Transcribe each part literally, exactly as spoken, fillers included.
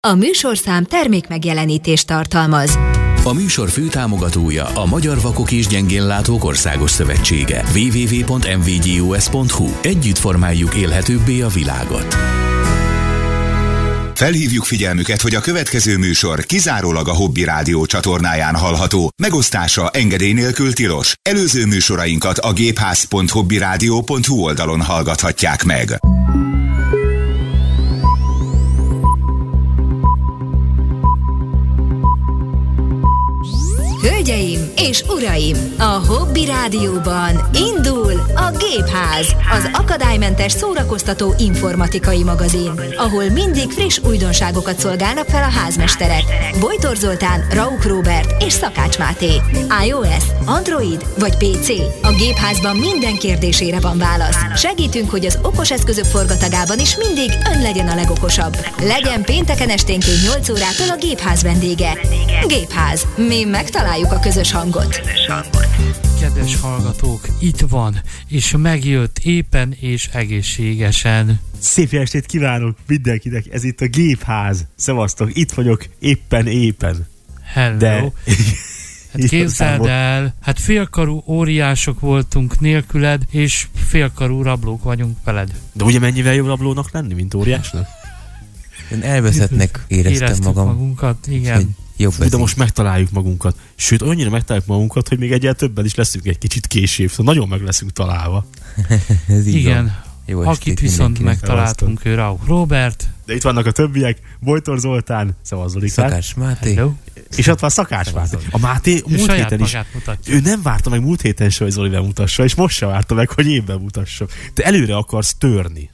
A műsorszám termékmegjelenítést tartalmaz. A műsor főtámogatója a Magyar Vakok és Gyengénlátók Országos Szövetsége. double-u double-u double-u pont em vé gé o es pont hu. Együtt formáljuk élhetőbbé a világot. Felhívjuk figyelmüket, hogy a következő műsor kizárólag a Hobby Rádió csatornáján hallható. Megosztása engedély nélkül tilos. Előző műsorainkat a gépház pont hobbyradio pont hu oldalon hallgathatják meg. Hölgyeim és uraim, a Hobby Rádióban indul a Gépház, az akadálymentes szórakoztató informatikai magazin, ahol mindig friss újdonságokat szolgálnak fel a házmesterek. Bojtor Zoltán, Rauch Róbert és Szakács Máté. iOS, Android vagy pé cé? A Gépházban minden kérdésére van válasz. Segítünk, hogy az okos eszközök forgatagában is mindig ön legyen a legokosabb. Legyen pénteken esténként nyolc órától a Gépház vendége. Gépház. Mi megtaláljuk a közös hangot. Kedves hallgatók, itt van, és megjött éppen és egészségesen. Szép jó estét kívánok mindenkinek, ez itt a Gépház. Szevasztok, itt vagyok éppen éppen. Hello. De... Hát képzeld el, hát félkarú óriások voltunk nélküled, és félkarú rablók vagyunk veled. De ugye mennyivel jobb rablónak lenni, mint óriásnak? Én elveszettnek éreztem Éreztük magam. magunkat, igen. De most megtaláljuk magunkat. Sőt, annyira megtaláljuk magunkat, hogy még egyel többen is leszünk egy kicsit később. Szóval nagyon meg leszünk találva. Ez így igen. Jó akit viszont megtaláltunk, ő Rauch Róbert. De itt vannak a többiek. Bojtor Zoltán, szavazolik. Szakács Máté. Hello. És ott van Szakács Máté. A Máté múlt héten is. Mutatja. Ő nem várta meg múlt héten se, hogy Zoli bemutassa, és most sem várta meg, hogy én bemutassam. Te előre akarsz törni.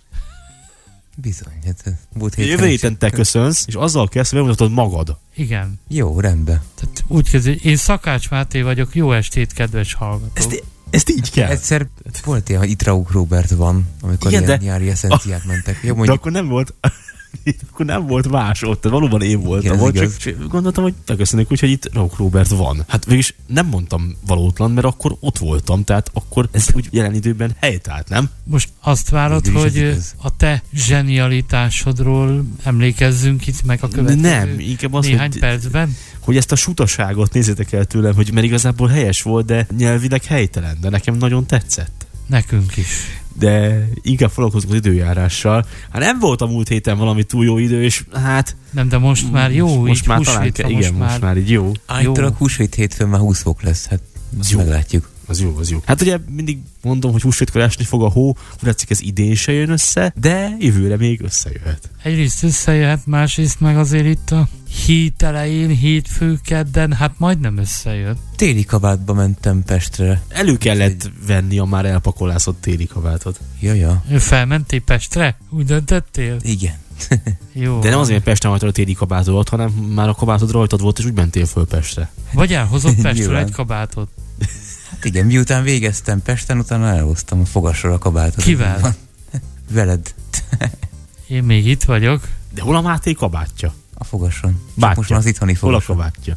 Bizony. Hát, jövő héten te köszönsz, és azzal kezd, hogy bemutatod magad. Igen. Jó, rendben. Tehát úgy kezdő, én Szakács Máté vagyok, jó estét, kedves hallgatók. Ezt, ezt így kell. Egyszer volt ilyen, hogy itt Rauch Róbert van, amikor igen, ilyen de... nyári eszenciák mentek. Jó, mondjuk... De akkor nem volt... akkor nem volt más ott, tehát valóban én voltam ott, csak gondoltam, hogy megköszönjük úgy, hogy itt Rauch Róbert van. Hát végülis nem mondtam valótlan, mert akkor ott voltam, tehát akkor ez úgy jelen időben helytált, nem? Most azt várod, hogy a te zsenialitásodról emlékezzünk itt meg a következő nem, inkább az, néhány hogy, percben? Hogy ezt a sutaságot nézzétek el tőlem, hogy mert igazából helyes volt, de nyelvileg helytelen, de nekem nagyon tetszett. Nekünk is. De inkább foglalkozunk az időjárással. Hát nem volt a múlt héten valami túl jó idő, és hát... Nem, de most már jó, most, most már talán kell, igen, most már, már így jó. Állítólag húsvét hétfőn már húsz fok lesz, hát azt meglátjuk. Az jó, az jó. Hát ugye mindig mondom, hogy húsvétkor esni fog a hó, úgy látszik, ez idén se jön össze, de jövőre még összejöhet. Egyrészt összejöhet, másrészt meg azért itt a hét elején, hétfő, kedden, hát majdnem összejött. Téli kabátba mentem Pestre. Elő kellett venni a már elpakolászott téli kabátot. Jaja. Felmentél Pestre? Úgy döntöttél? Igen. Jó. De nem azért Pesten hagytad a téli kabátod, hanem már a kabátod rajtad volt, és úgy mentél föl Pestre. Vagy elhozott Pestről egy kabátot? Hát igen, miután végeztem Pesten, utána elhoztam a fogasra a kabátot. Kivel? Veled. Én még itt vagyok. De hol a Máté kabátja? A fogason. Bátya. Most már az itthoni fogason. Hol a kabátja?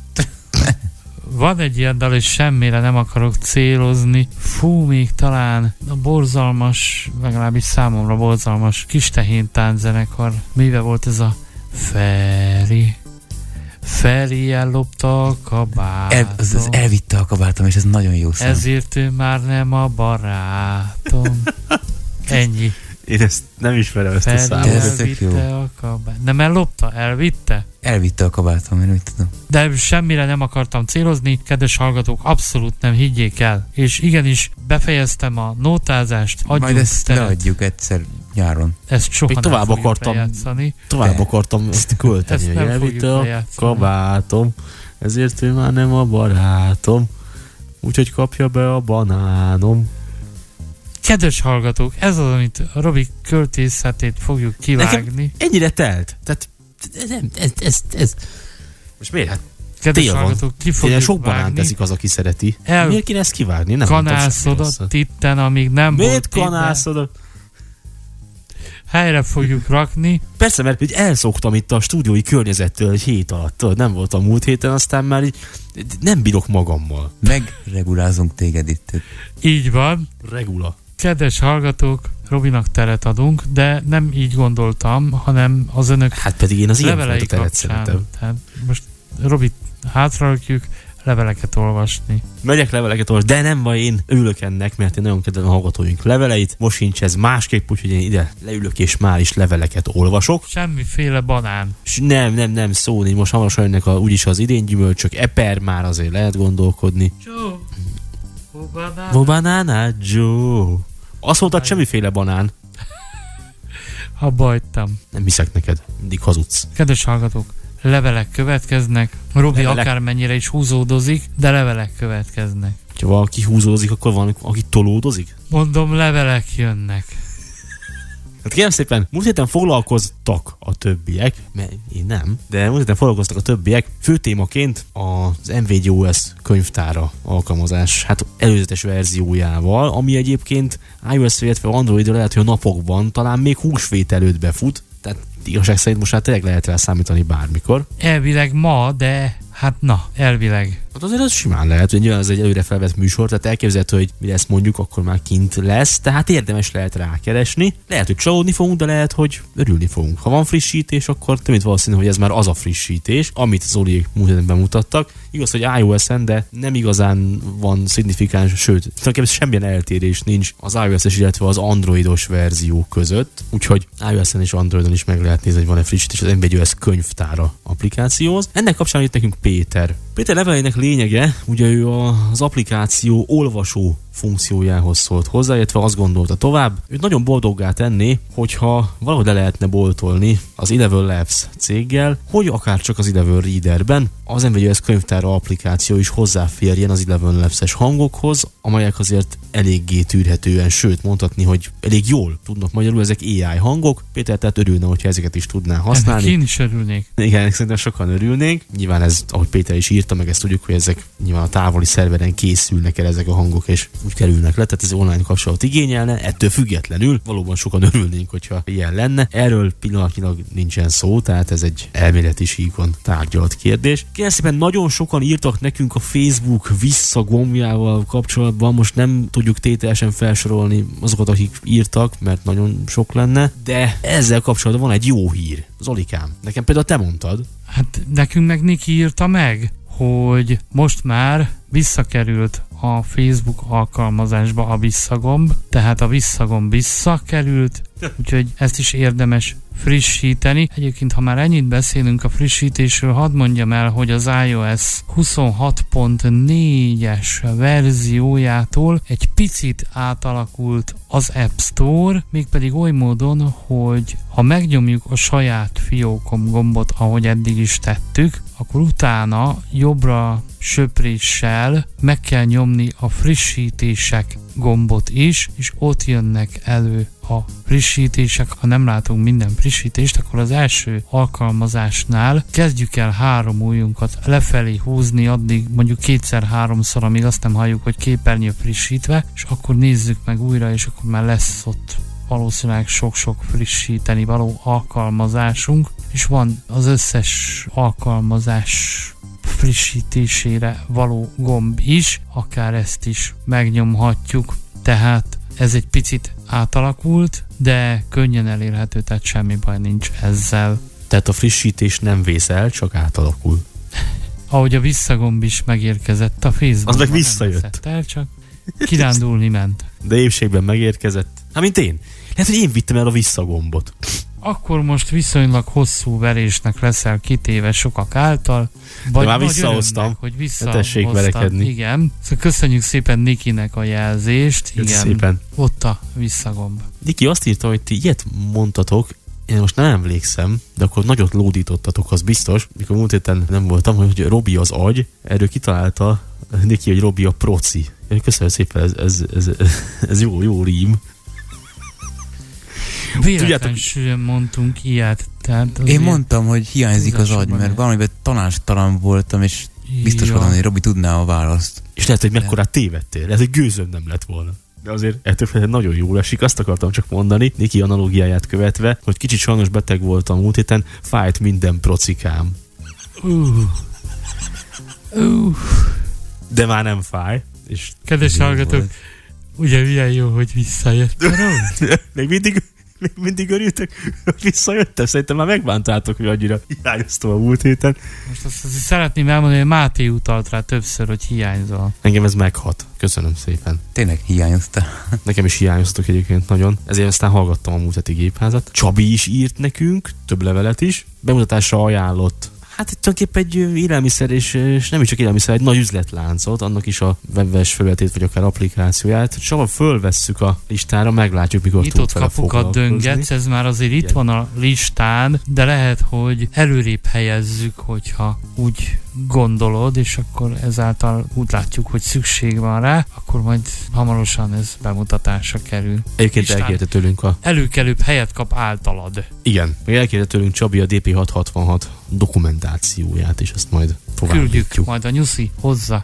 Van egy ilyen dal, és semmire nem akarok célozni. Fú, még talán a borzalmas, legalábbis számomra borzalmas Kistehén tánczenekar. Mivel volt ez a Feri? Feri ellopta a kabátom. El, az, az elvitte a kabátom, és ez nagyon jó szám. Ezért ő már nem a barátom. Ennyi. Én ezt nem ismerem, ezt Feri a számot. elvitte a kabátom. Nem ellopta? Elvitte? Elvitte a kabátom, én úgy tudom. De semmire nem akartam célozni, kedves hallgatók, abszolút nem, higgyék el. És igenis, befejeztem a nótázást, adjunk majd ezt teret. leadjuk egyszer nyáron. Ezt soha még nem tovább fogjuk akartam, lejátszani. Tovább akartam ezt költeni, ezt hogy elvitte a kabátom, ezért ő már nem a barátom, úgyhogy kapja be a banánom. Kedves hallgatók, ez az, amit a Robi költészetét fogjuk kivágni. Nekem ennyire telt. Tehát ez, ez, ez, ez. Most miért? Hát kedves hallgatók, ki fogjuk sok vágni. banánt teszik az, aki szereti. El miért kéne ezt kivágni? Nem kanászodott itten, amíg nem miért volt miért kanászodott? Helyre fogjuk rakni. Persze, mert így elszoktam itt a stúdiói környezettől egy hét alatt. Nem voltam múlt héten, aztán már így nem bírok magammal. Megregulázunk téged itt. Így van. Regula. Kedves hallgatók, Robinak teret adunk, de nem így gondoltam, hanem az önök hát pedig én az levelei kapcsán. Tehát most Robit hátrarakjuk, leveleket olvasni. Megyek leveleket olvasni, de nem baj, én ülök ennek, mert én nagyon kedvelem a hallgatóink leveleit. Most sincs ez másképp, úgyhogy én ide leülök és már is leveleket olvasok. Semmiféle banán. S nem, nem, nem, szó nincs. Most hamarosan jönnek a, úgyis az idén gyümölcsök, eper, már azért lehet gondolkodni. Joe, oh banana. Oh banana, Joe. Azt mondtad, semmiféle banán. Abba hagytam. Nem hiszek neked, mindig hazudsz. Kedves hallgatók, levelek következnek. Robi levelek. Akármennyire is húzódozik, de levelek következnek. Ha valaki húzódozik, akkor van, aki tolódozik? Mondom, levelek jönnek. Hát kérem szépen, múlt héten foglalkoztak a többiek, mert én nem, de múlt héten foglalkoztak a többiek, fő témaként az em vé gé o es könyvtára alkalmazás, hát előzetes verziójával, ami egyébként iOS-re, illetve Androidra lehet, hogy a napokban, talán még húsvét előtt befut, tehát igazság szerint most már tényleg lehet rá számítani bármikor. Elvileg ma, de hát na, elvileg. Hát azért az simán lehet, hogy nyilván ez egy előre felvett műsor, tehát elképzelhető, hogy mi lesz mondjuk, akkor már kint lesz, tehát érdemes lehet rákeresni. Lehet, hogy csalódni fogunk, de lehet, hogy örülni fogunk. Ha van frissítés, akkor több mint valószínű, hogy ez már az a frissítés, amit Zoliék múlt héten bemutattak. Igaz, hogy iOS-en, de nem igazán van szignifikáns, sőt, tulajdonképpen semmilyen eltérés nincs az iOS-es, illetve az androidos verzió között, úgyhogy iOS-en és Androidon is meg lehet nézni, hogy van-e frissítés az em vé gé o es könyvtára applikációhoz. Ennek kapcsán jött nekünk Péter. Péter levelének lényege, ugye ő az applikáció olvasó funkciójához szólt hozzá, illetve azt gondolta tovább, őt nagyon boldoggá tenné, hogyha valahogy le lehetne boltolni az Eleven Labs céggel, hogy akár csak az Eleven Readerben az em vé gé o es könyvtára applikáció is hozzáférjen az Eleven Labs-es hangokhoz, amelyek azért eléggé tűrhetően, sőt mondhatni, hogy elég jól tudnak magyarul, ezek á i hangok. Péter tehát örülne, hogyha ezeket is tudná használni. Ennek én is örülnék. Igen, szerintem sokan örülnénk. Nyilván ez, ahogy Péter is írta, meg ezt tudjuk, hogy ezek nyilván a távoli szerveren készülnek el ezek a hangok, és úgy kerülnek le, tehát ez online kapcsolat igényelne, ettől függetlenül valóban sokan örülnénk, hogyha ilyen lenne. Erről pillanatnyilag nincsen szó, tehát ez egy elméleti síkon tárgyalt kérdés. Kérlek szépen, nagyon sokan írtak nekünk a Facebook visszagombjával kapcsolatban, most nem tudjuk tételesen felsorolni azokat, akik írtak, mert nagyon sok lenne, de ezzel kapcsolatban van egy jó hír. Zolikám, nekem például te mondtad. Hát nekünk meg Niki írta meg, hogy most már visszakerült a Facebook alkalmazásba a visszagomb, tehát a visszagomb visszakerült, úgyhogy ezt is érdemes frissíteni. Egyébként, ha már ennyit beszélünk a frissítésről, hadd mondjam el, hogy az iOS huszonhat pont négyes verziójától egy picit átalakult az App Store, mégpedig oly módon, hogy ha megnyomjuk a saját fiókom gombot, ahogy eddig is tettük, akkor utána jobbra söpréssel meg kell nyomni a frissítések gombot is, és ott jönnek elő a frissítések. Ha nem látunk minden frissítést, akkor az első alkalmazásnál kezdjük el három ujjunkat lefelé húzni, addig mondjuk kétszer-háromszor, amíg azt nem halljuk, hogy képernyő frissítve, és akkor nézzük meg újra, és akkor már lesz ott valószínűleg sok-sok frissíteni való alkalmazásunk, és van az összes alkalmazás frissítésére való gomb is, akár ezt is megnyomhatjuk, tehát ez egy picit átalakult, de könnyen elérhető, tehát semmi baj nincs ezzel. Tehát a frissítés nem vész el, csak átalakul. Ahogy a visszagomb is megérkezett a Facebookon. Az meg visszajött. El, csak kirándulni ment. De épségben megérkezett. Hát mint én. Lehet, hogy én vittem el a visszagombot. Akkor most viszonylag hosszú verésnek leszel kitéve sokak által. Vagy már visszahoztam. Örömnek, hogy visszahoztam. Igen. Szóval köszönjük szépen Nikinek a jelzést. Köszönjük igen. szépen. Ott a visszagomb. Niki azt írta, hogy ti ilyet mondtatok, én most nem emlékszem, de akkor nagyot lódítottatok, az biztos. Mikor múlt héten nem voltam, hogy Robi az agy, erről kitalálta Niki, hogy Robi a proci. Köszönöm szépen, ez, ez, ez, ez jó, jó rím. Véletlenül mondtunk ilyet. Tehát én mondtam, hogy hiányzik az agy, mert valamiben tanástalan voltam, és biztos voltam, hogy Robi tudná a választ. És lehet, hogy mekkorát tévedtél. Lehet, hogy gőzöm nem lett volna. De azért ettől nagyon jól esik. Azt akartam csak mondani, Niki analógiáját követve, hogy kicsit sajnos beteg voltam múlt héten, fájt minden procikám. Uh. Uh. De már nem fáj. És kedves hallgatók, Ugye milyen jó, hogy visszajöttem. Még mindig, még mindig örültök, hogy visszajöttem. Szerintem már megbántátok, hogy annyira hiányoztam a múlt héten. Most azt, azt szeretném elmondani, hogy Máté utalt rá többször, hogy hiányzol. Engem ez meghat. Köszönöm szépen. Tényleg hiányoztál. Nekem is hiányoztok egyébként nagyon. Ezért aztán hallgattam a múlt heti gépházat. Csabi is írt nekünk, több levelet is. Bemutatásra ajánlott. Hát tulajdonképpen egy élelmiszer, és, és nem is csak élelmiszer, egy nagy üzletláncot, annak is a webes felületét, vagy akár applikációját. Csak fölvesszük a listára, meglátjuk, mikor nyitott kapukat döngetsz, ez már azért itt van a listán, de lehet, hogy előrébb helyezzük, hogyha úgy gondolod, és akkor ezáltal úgy látjuk, hogy szükség van rá, akkor majd hamarosan ez bemutatásra kerül. Egyébként elkérte tőlünk a... Előkelőbb helyet kap általad. Igen, meg elkérte tőlünk Csabi a dé pé hatszázhatvanhat dokumentációját, és azt majd továbbítjuk. Küldjük majd a nyuszi hozzá.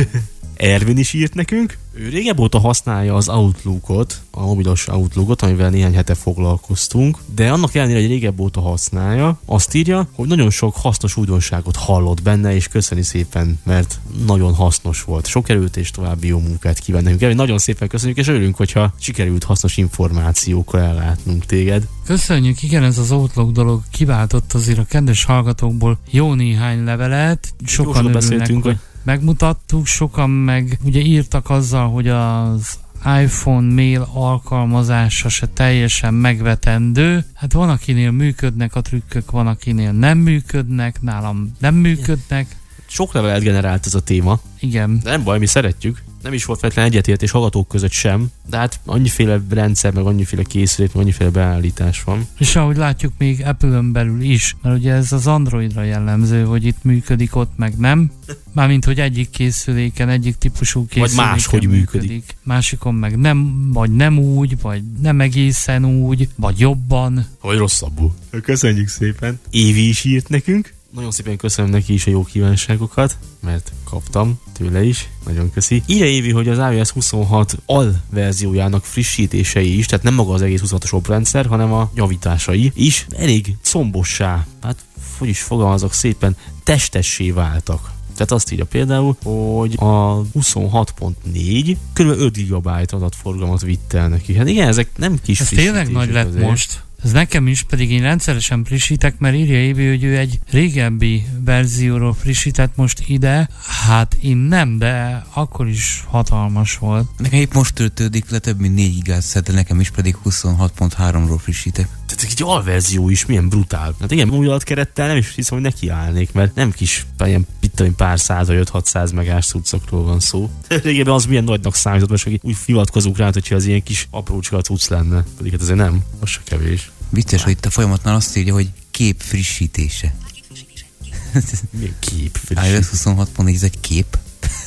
Ervin is írt nekünk. Ő régebb óta használja az Outlookot, a mobilos Outlookot, amivel néhány hete foglalkoztunk, de annak ellenére, hogy régebb óta használja, azt írja, hogy nagyon sok hasznos újdonságot hallott benne, és köszöni szépen, mert nagyon hasznos volt. Sok erőt és további jó munkát kíván nekünk. Ervin, nagyon szépen köszönjük, és örülünk, hogyha sikerült hasznos információkkal ellátnunk téged. Köszönjük, igen, ez az Outlook dolog kiváltott azért a kedves hallgatókból jó néhány levelet. Sokan örülnek, hogy megmutattuk, sokan meg ugye írtak azzal, hogy az iPhone mail alkalmazása se teljesen megvetendő. Hát van, akinél működnek a trükkök, van, akinél nem működnek, nálam nem működnek. Sok levelet generált ez a téma. Igen. De nem baj, mi szeretjük. Nem is volt feltétlenül egyetértés hallgatók között sem, de hát annyiféle rendszer, meg annyiféle készülék, meg annyiféle beállítás van. És ahogy látjuk, még Apple-ön belül is, mert ugye ez az Androidra jellemző, hogy itt működik, ott meg nem. Mármint, hogy egyik készüléken, egyik típusú készüléken vagy máshogy működik. működik. Másikon meg nem, vagy nem úgy, vagy nem egészen úgy, vagy jobban. Vagy rosszabbul. Köszönjük szépen. Évi is írt nekünk. Nagyon szépen köszönöm neki is a jó kívánságokat, mert kaptam tőle is. Nagyon köszi. Írja Évi, hogy az iOS huszonhat alverziójának frissítései is, tehát nem maga az egész huszonhatos oprendszer, hanem a javításai is elég combossá, hát hogy is fogalmazok szépen, testessé váltak. Tehát azt írja például, hogy a huszonhat pont négy kb. öt gigabyte adatforgalmat vitt el neki. Hát igen, ezek nem kis ez frissítések. Ez tényleg nagy lett azért. Most. Ez nekem is, pedig én rendszeresen frissítek, mert írja Évi, hogy ő egy régebbi verzióról frissített most ide. Hát én nem, de akkor is hatalmas volt. Nekem épp most töltődik le több mint négy gigát, de nekem is pedig huszonhat pont háromról frissítek. Tehát egy alverzió is milyen brutál. Hát igen, új adatkerettel nem is hiszem, hogy nekiállnék, mert nem kis, ilyen pittain pár száz vagy öt-hatszáz megás cuccokról van szó. Régebben az milyen nagynak számított, most úgy hivatkozunk rá, hogyha az ilyen kis aprócska cucc lenne. Pedig hát azért nem, az se kevés. Vicces, hogy itt a folyamatnál azt írja, hogy kép frissítése. Milyen kép frissítése? iOS huszonhat pont négy, ez egy kép.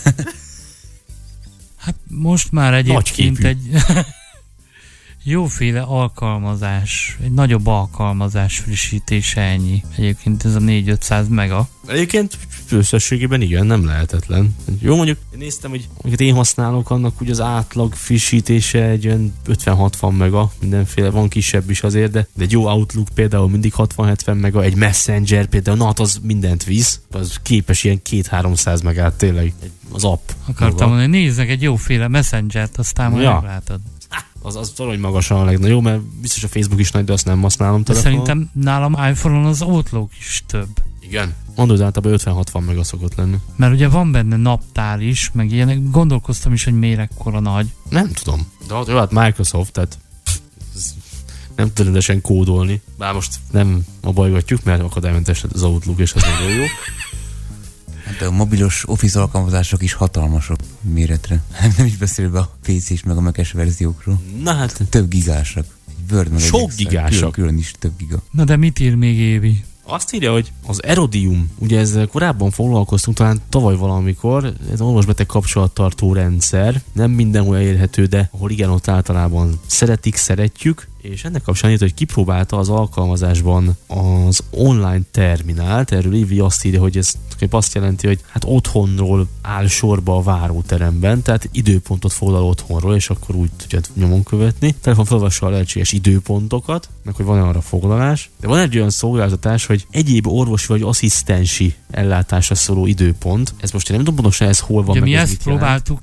Hát most már egyébként egy jóféle alkalmazás, egy nagyobb alkalmazás frissítése, ennyi. Egyébként ez a négy-ötszáz mega. Egyébként összességében igen, nem lehetetlen. Jó, mondjuk én néztem, hogy amiket én használok, annak úgy az átlag frissítése egy olyan ötven-hatvan mega, mindenféle, van kisebb is azért, de, de egy jó Outlook például mindig hatvan-hetven mega, egy Messenger például, na hát az mindent visz, az képes ilyen két-háromszáz megát tényleg, az app. Akartam mondani, nézzek egy jóféle Messengert, aztán majd ja. meglátod. Az, az valami magasan a legnagyobb, mert biztos a Facebook is nagy, de azt nem használom telefonon. Szerintem nálam iPhone-on az Outlook is több. Igen. Mondod, általában ötven-hatvan mega szokott lenni. Mert ugye van benne naptár is, meg ilyenek. Gondolkoztam is, hogy miért ekkora nagy. Nem tudom. De jó, hát Microsoft, tehát pff, nem tud rendesen kódolni. Bár most nem abajgatjuk, mert akadálymentes az Outlook, és az nagyon jó. De a mobilos Office alkalmazások is hatalmasok méretre. Nem is beszélve a pé cés meg a Mac-es verziókról. Na hát. Több gigásak. Word meg sok gigásak. Külön, külön is több giga. Na de mit ír még Évi? Azt írja, hogy az Erodium, ugye ezzel korábban foglalkoztunk, talán tavaly valamikor, ez orvosbeteg kapcsolattartó rendszer, nem mindenhol elérhető, de ahol igen, ott általában szeretik, szeretjük, és ennek kapcsán írt, hogy kipróbálta az alkalmazásban az online terminált, erről Évi azt írja, hogy ez azt jelenti, hogy hát otthonról áll sorba a váróteremben, tehát időpontot foglal otthonról, és akkor úgy tudjad nyomon követni. Telefon felvassa a lehetséges időpontokat, meg hogy van arra foglalás. De van egy olyan szolgáltatás, hogy egyéb orvosi vagy asszisztensi ellátásra szóló időpont. Ez most én nem tudom pontosan, ez hol van. Ugye meg mi ez ezt próbáltuk ki?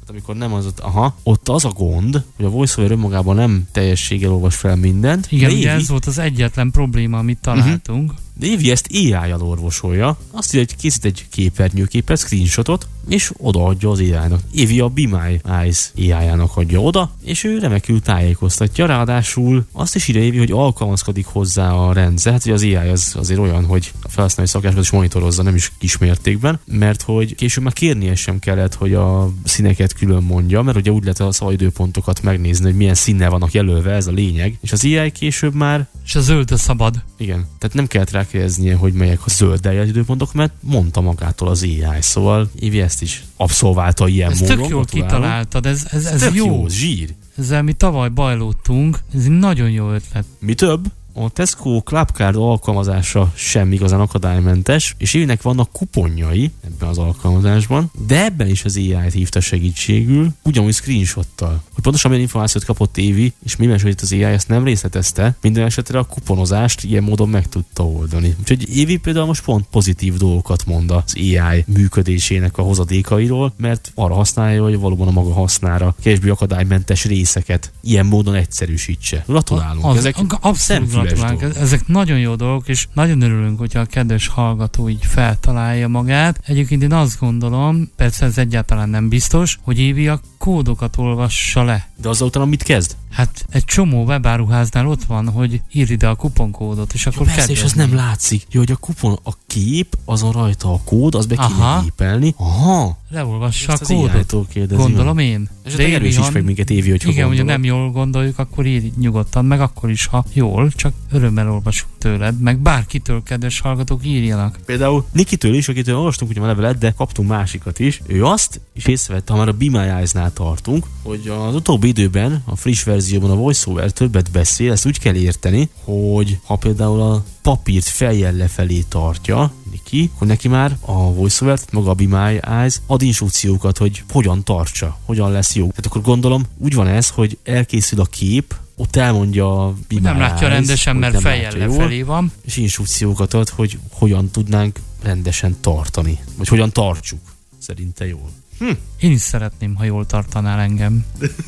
amikor nem az ott, aha, ott az a gond, hogy a VoiceOver önmagában nem teljességgel olvas fel mindent. Igen, ugye Évi, ez volt az egyetlen probléma, amit találtunk. Uh-huh. De Évi ezt á í-jal orvosolja. Azt írja, hogy készít egy képernyőképet, screenshotot, és odaadja az á í-nak. Évi a Be My Eyes á í-jának adja oda, és ő remekül tájékoztatja. Ráadásul azt is írja Évi, hogy alkalmazkodik hozzá a rendszer. Hát, hogy az á í az azért olyan, hogy a felhasználói szokásokat is monitorozza, nem is kismértékben, mert hogy később már kérnie sem kellett, hogy a színeket külön mondja, mert ugye úgy lehet a szabadidőpontokat megnézni, hogy milyen színnel vannak jelölve, ez a lényeg. És az á í később már... És a zöld a szabad. Igen, tehát nem kellett rákérdeznie, hogy melyek a zölddel jelölt időpontok, mert mondta magától az á í, szóval Évi ezt is abszolválta ilyen ez módon. Tök jól kitaláltad, ez, ez, ez tök jó. jó, zsír. Ezzel mi tavaly bajlódtunk, ez egy nagyon jó ötlet. Mi több? A Tesco Clubcard alkalmazása sem igazán akadálymentes, és Évinek vannak kuponjai ebben az alkalmazásban, de ebben is az á í-t hívta segítségül, ugyanúgy screenshottal. Hogy pontosan milyen információt kapott Évi, és miben segít az á í, ezt nem részletezte, minden esetre a kuponozást ilyen módon meg tudta oldani. Úgyhogy Évi például most pont pozitív dolgokat mond az á í működésének a hozadékairól, mert arra használja, hogy valóban a maga hasznára kevésbé akadálymentes részeket ilyen módon egyszerűsítse. Gratulálunk! Az, Ezek abszolút gratulálunk. Ezek nagyon jó dolgok, és nagyon örülünk, hogyha a kedves hallgató így feltalálja magát. Egyébként én azt gondolom, persze ez egyáltalán nem biztos, hogy Évi a kódokat olvassa le. De azzal utána mit kezd? Hát egy csomó webáruháznál ott van, hogy írd ide a kuponkódot, és akkor persze, és az nem látszik. Jó, hogy a kupon, a kép, azon rajta a kód, az be kéne gépelni. Aha. Leolvassa a kódot. Gondolom én. És de erősíts meg minket, Évi, hogyha igen, gondolod. ugye nem jól gondoljuk, akkor írj nyugodtan, meg akkor is, ha jól, csak örömmel olvasunk tőled, meg bárkitől, kedves hallgatók, írjanak. Például Nikitől is, akitől olvastunk ugye a levelet, de kaptunk másikat is. Ő azt is észrevette, ha már a Be My Eyes-nál tartunk, hogy az utóbbi időben, a friss verzióban a VoiceOver többet beszél, ezt úgy kell érteni, hogy ha például a papírt fejjel lefelé tartja Niki, hogy neki már a VoiceOver, tehát maga a Be My Eyes ad instrukciókat, hogy hogyan tartsa, hogyan lesz jó. Tehát akkor gondolom, úgy van ez, hogy elkészül a kép, ott elmondja a Be My Nem látja Eyes, rendesen, mert fejjel lefelé van. És instrukciókat ad, hogy hogyan tudnánk rendesen tartani. Vagy hogyan tartsuk. Szerinte jól. Hm. Én is szeretném, ha jól tartanál engem.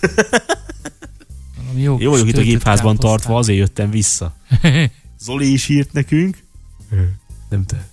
Jó, jó vagyok itt a gépházban tartva, azért jöttem vissza. Zoli is írt nekünk. Nem te.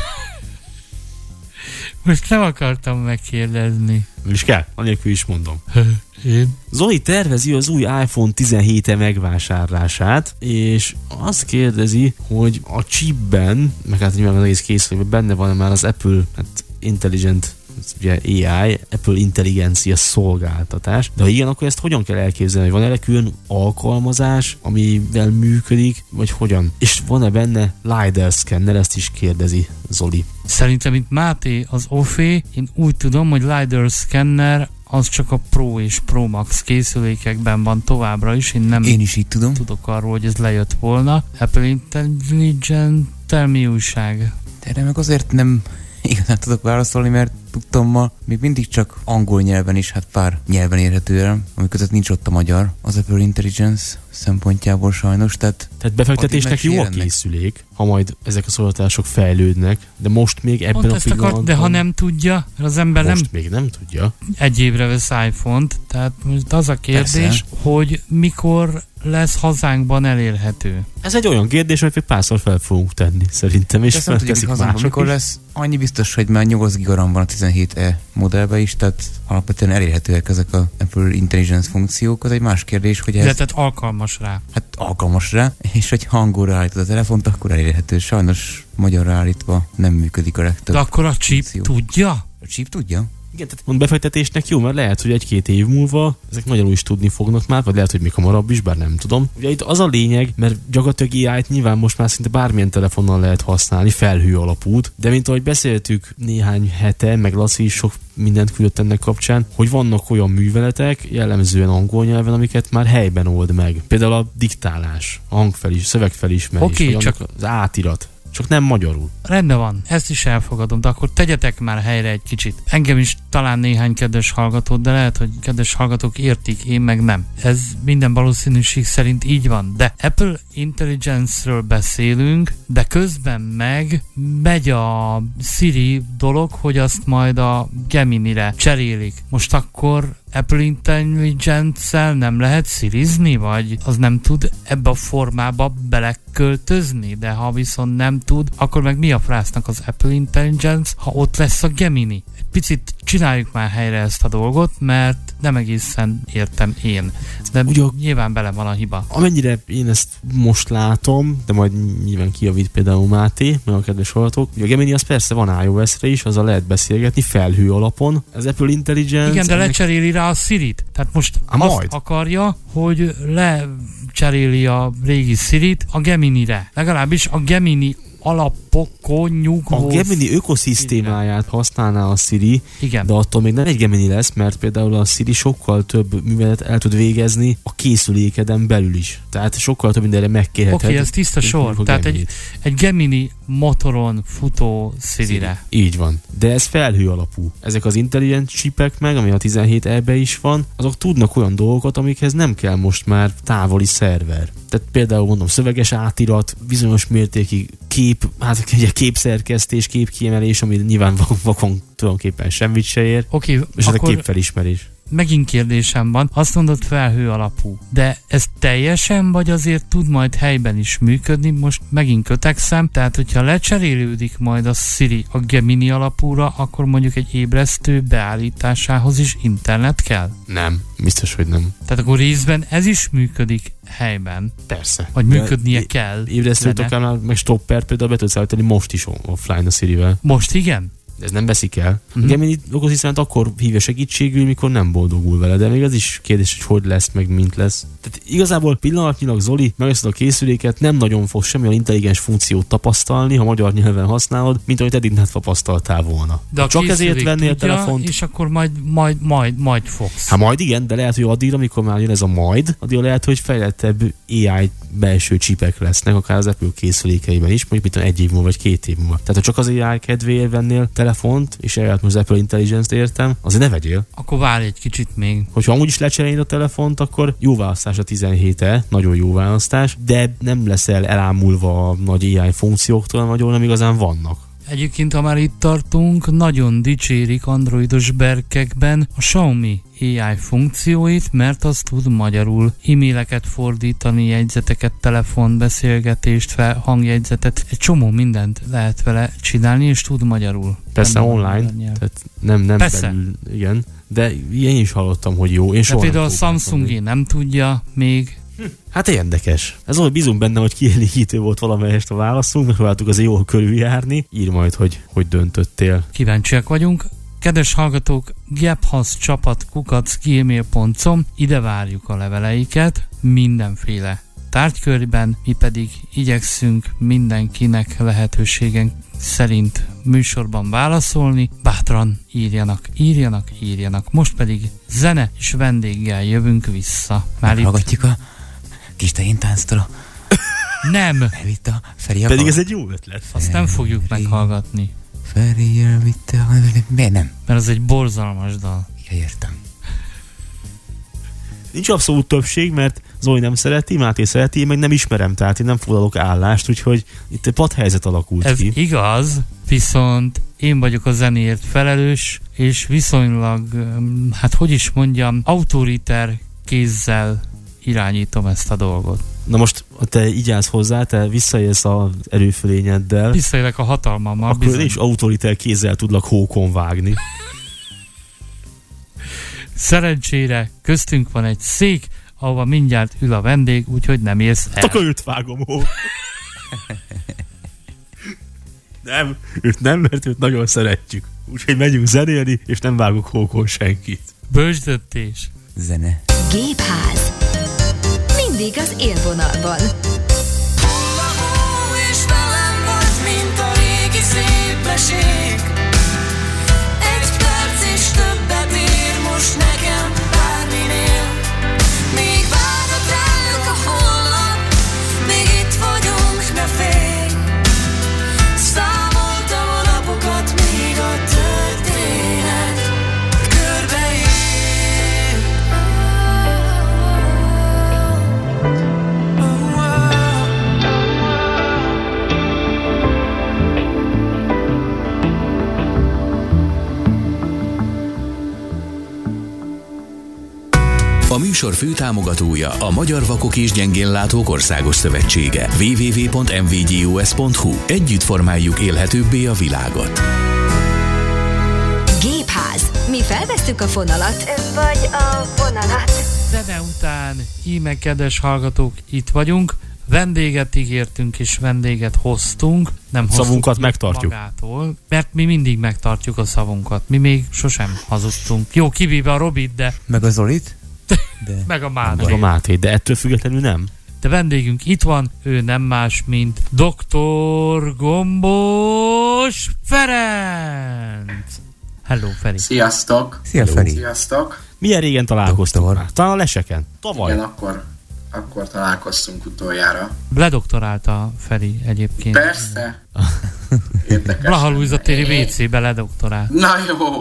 Most nem akartam megkérdezni. Nem is kell, anélkül is mondom. Én? Zoli tervezi az új iPhone tizenhét megvásárlását, és azt kérdezi, hogy a chipben, meg hát nyilván az egész készülékben benne van már az Apple hát Intelligent ugye á í, Apple intelligencia szolgáltatás. De ha igen, akkor ezt hogyan kell elképzelni? Van erre külön alkalmazás, amivel működik, vagy hogyan? És van-e benne LiDAR szkenner? Ezt is kérdezi Zoli. Szerintem, mint Máté az Ofé, én úgy tudom, hogy LiDAR szkenner az csak a Pro és Pro Max készülékekben van továbbra is. Én nem én is így tudom. Tudok arról, hogy ez lejött volna. Apple Intelligent, mi újság? Erre meg azért nem igazán tudok válaszolni, mert tudtam ma, még mindig csak angol nyelven is, hát pár nyelven érhető el, ami között nincs ott a magyar, az Apple Intelligence szempontjából sajnos, tehát... Tehát befektetésnek jó a készülék, ha majd ezek a szolgáltatások fejlődnek, de most még ebben Pont a ezt pillanatban... Akart, de ha nem tudja, mert az ember most nem... még nem tudja. Egy évre vesz iPhone-t, tehát most az a kérdés, Persze. hogy mikor lesz hazánkban elérhető. Ez egy olyan kérdés, amit még párszor fel fogunk tenni, szerintem, és ezt nem tudjuk, felteszik hazánkban mások mikor is. lesz. Annyi biztos, hogy már nyolc giga RAM van a tizenhét e modellben is, tehát alapvetően elérhetőek ezek a Apple Intelligence funkciók. Az egy más kérdés, hogy ez... De tehát alkalmas rá. Hát alkalmas rá, és hogy hangolra állítod a telefont, akkor elérhető. Sajnos magyarra állítva nem működik a legtöbb. De akkor a chip funkció. tudja? A chip tudja? Igen, tehát mond befektetésnek jó, mert lehet, hogy egy-két év múlva ezek magyarul is tudni fognak már, vagy lehet, hogy még hamarabb is, bár nem tudom. Ugye itt az a lényeg, mert gyakorlatilag á í-t nyilván most már szinte bármilyen telefonnal lehet használni, felhő alapút, de mint ahogy beszéltük néhány hete, meg Laci is sok mindent küldött ennek kapcsán, hogy vannak olyan műveletek, jellemzően angol nyelven, amiket már helyben old meg. Például a diktálás, a hangfelis, szövegfelismerés, Oké, vagy csak az átirat. csak nem magyarul. Rendben van, ezt is elfogadom, de akkor tegyetek már helyre egy kicsit. Engem is talán néhány kedves hallgatót, de lehet, hogy kedves hallgatók értik, én meg nem. Ez minden valószínűség szerint így van, de Apple Intelligence-ről beszélünk, de közben meg megy a Siri dolog, hogy azt majd a Gemini-re cserélik. Most akkor Apple Intelligence-szel nem lehet Sirizni, vagy az nem tud ebbe a formába beleköltözni, de ha viszont nem tud, akkor meg mi a frásznak az Apple Intelligence, ha ott lesz a Gemini? Egy picit csináljuk már helyre ezt a dolgot, mert nem egészen értem én. De ugye, nyilván bele van a hiba. Amennyire én ezt most látom, de majd nyilván kijavít például Máté, meg a kedves hallgatók, ugye a Gemini az persze van iOS-re is, azzal lehet beszélgetni felhő alapon. Az Apple Intelligence... Igen, de ennek... lecseréli rá a Sirit. Tehát most Há, azt majd. akarja, hogy lecseréli a régi Sirit a Gemini-re. Legalábbis a Gemini alapokon nyugvó... A Gemini ökoszisztémáját használná a Siri, igen. De attól még nem egy Gemini lesz, mert például a Siri sokkal több művelet el tud végezni a készülékeden belül is. Tehát sokkal több mindenre megkérheted. Oké, okay, ez tiszta sor. Tehát egy, egy Gemini motoron futó Siri-re. Így van. De ez felhő alapú. Ezek az intelligent chipek meg, ami a tizenhét E-be is van, azok tudnak olyan dolgokat, amikhez nem kell most már távoli szerver. Tehát például mondom, szöveges átirat, bizonyos mértékig kép, hát ugye képszerkesztés, képkiemelés, ami nyilván vakon tulajdonképpen semmit se ér. Oké, okay, és akkor... ez a képfelismerés. Megint kérdésem van, azt mondod felhő alapú, de ez teljesen, vagy azért tud majd helyben is működni? Most megint kötekszem, tehát hogyha lecserélődik majd a Siri a Gemini alapúra, akkor mondjuk egy ébresztő beállításához is internet kell? Nem, biztos, hogy nem. Tehát akkor részben ez is működik helyben. Persze. Vagy működnie de kell. Ébresztőt akár meg stopper például be tudsz állítani most is offline a Sirivel. Most igen? De ez nem veszik el. Uh-huh. A Gemini ökoszisztémát akkor hívja segítségül, mikor nem boldogul vele, de még az is kérdés, hogy hogy lesz, meg mint lesz. Tehát igazából pillanatnyilag Zoli megveszed a készüléket, nem nagyon fog semmilyen intelligens funkciót tapasztalni, ha magyar nyelven használod, mint amit eddig nem tapasztaltál volna. De a csak ezért vennél telefont. És akkor majd, majd, majd, majd fogsz. Hát majd igen, de lehet, hogy addig, amikor már jön ez a majd, addig lehet, hogy fejlettebb á i belső csipek lesznek, akár az Apple készülékeiben is, mondjuk mit egy év múlva, vagy két év múlva. Tehát ha csak az á i kedvéért vennél telefont, és eljött most az Apple Intelligence-t értem, azért ne vegyél. Akkor várj egy kicsit még. Hogyha amúgy is lecseréled a telefont, akkor jó választás a tizenhét E, nagyon jó választás, de nem leszel elámulva a nagy á i funkcióktól, nagyon nem igazán vannak. Egyébként, ha már itt tartunk, nagyon dicsérik androidos berkekben a Xiaomi á i funkcióit, mert az tud magyarul e-maileket fordítani, jegyzeteket, telefonbeszélgetést, fel, hangjegyzetet, egy csomó mindent lehet vele csinálni, és tud magyarul. Persze nem online, tehát nem, nem Persze. belül, igen, de én is hallottam, hogy jó. Én de például a Samsung nem tudja még. Hát érdekes. Ez olyan bízunk benne, hogy kielégítő volt valamelyest a válaszunk, megpróbáltuk azért jól körüljárni. Ír majd, hogy hogy döntöttél. Kíváncsiak vagyunk. Kedves hallgatók, gephasz csapat kukac gmail pont com, ide várjuk a leveleiket mindenféle tárgykörben, mi pedig igyekszünk mindenkinek lehetőségen szerint műsorban válaszolni. Bátran írjanak, írjanak, írjanak. Most pedig zene és vendéggel jövünk vissza. Már hallgatjuk a kis tehéntánctól. Nem! Elvitte a Feri a Pedig bal. ez egy jó ötlet. Azt nem fogjuk meghallgatni. Feri elvitte a... Miért nem? Mert az egy borzalmas dal. Ja, értem. Nincs abszolút többség, mert Zoli nem szereti, Máté szereti, én meg nem ismerem, tehát én nem foglalok állást, úgyhogy itt egy padhelyzet alakult Ez ki. igaz, viszont én vagyok a zenéért felelős, és viszonylag, hát hogy is mondjam, autoriter kézzel irányítom ezt a dolgot. Na most, ha te így állsz hozzá, te visszaélsz az erőfölényeddel, Visszaélek a hatalmammal. akkor bizony. Én is autoriter kézzel tudlak hókon vágni. Szerencsére köztünk van egy szék, ahova mindjárt ül a vendég, úgyhogy nem érsz el. Akkor őt vágom, hó. Nem, őt nem, mert őt nagyon szeretjük. Úgyhogy megyünk zenélni, és nem vágok hókon senkit. Bölcsdöntés. Zene. Gépház. Mindig az élvonalban. És velem vagy, mint a régi szép mesék. Egy perc és többet ér most nekem bárminél. Még várhat ránk a holnap, még itt vagyunk, ne félj. műsor főtámogatója a Magyar Vakok és Gyengénlátók Országos Szövetsége. double-u double-u double-u pont em vé gé u es pont hu. Együtt formáljuk élhetőbbé a világot. Gépház. Mi felvesszük a fonalat, vagy a vonalat. Zene után, íme kedves hallgatók, itt vagyunk. Vendéget ígértünk és vendéget hoztunk. Nem szavunkat megtartjuk. Magától, mert mi mindig megtartjuk a szavunkat. Mi még sosem hazudtunk. Jó, kivéve a Robit, de... Meg a Zolit? De... meg a Mátét. Meg a Mátét, de ettől függetlenül nem. De vendégünk itt van, ő nem más, mint doktor Gombos Ferenc. Hello, Feri. Sziasztok. Szia, Feri. Sziasztok. Milyen régen találkoztunk már? Talán a leseken? Tavaly? Igen, akkor, akkor találkoztunk utoljára. Ledoktorálta Feri egyébként. Persze. Érdekes. Blaha Lujza téri vé cébe ledoktorált. Na jó.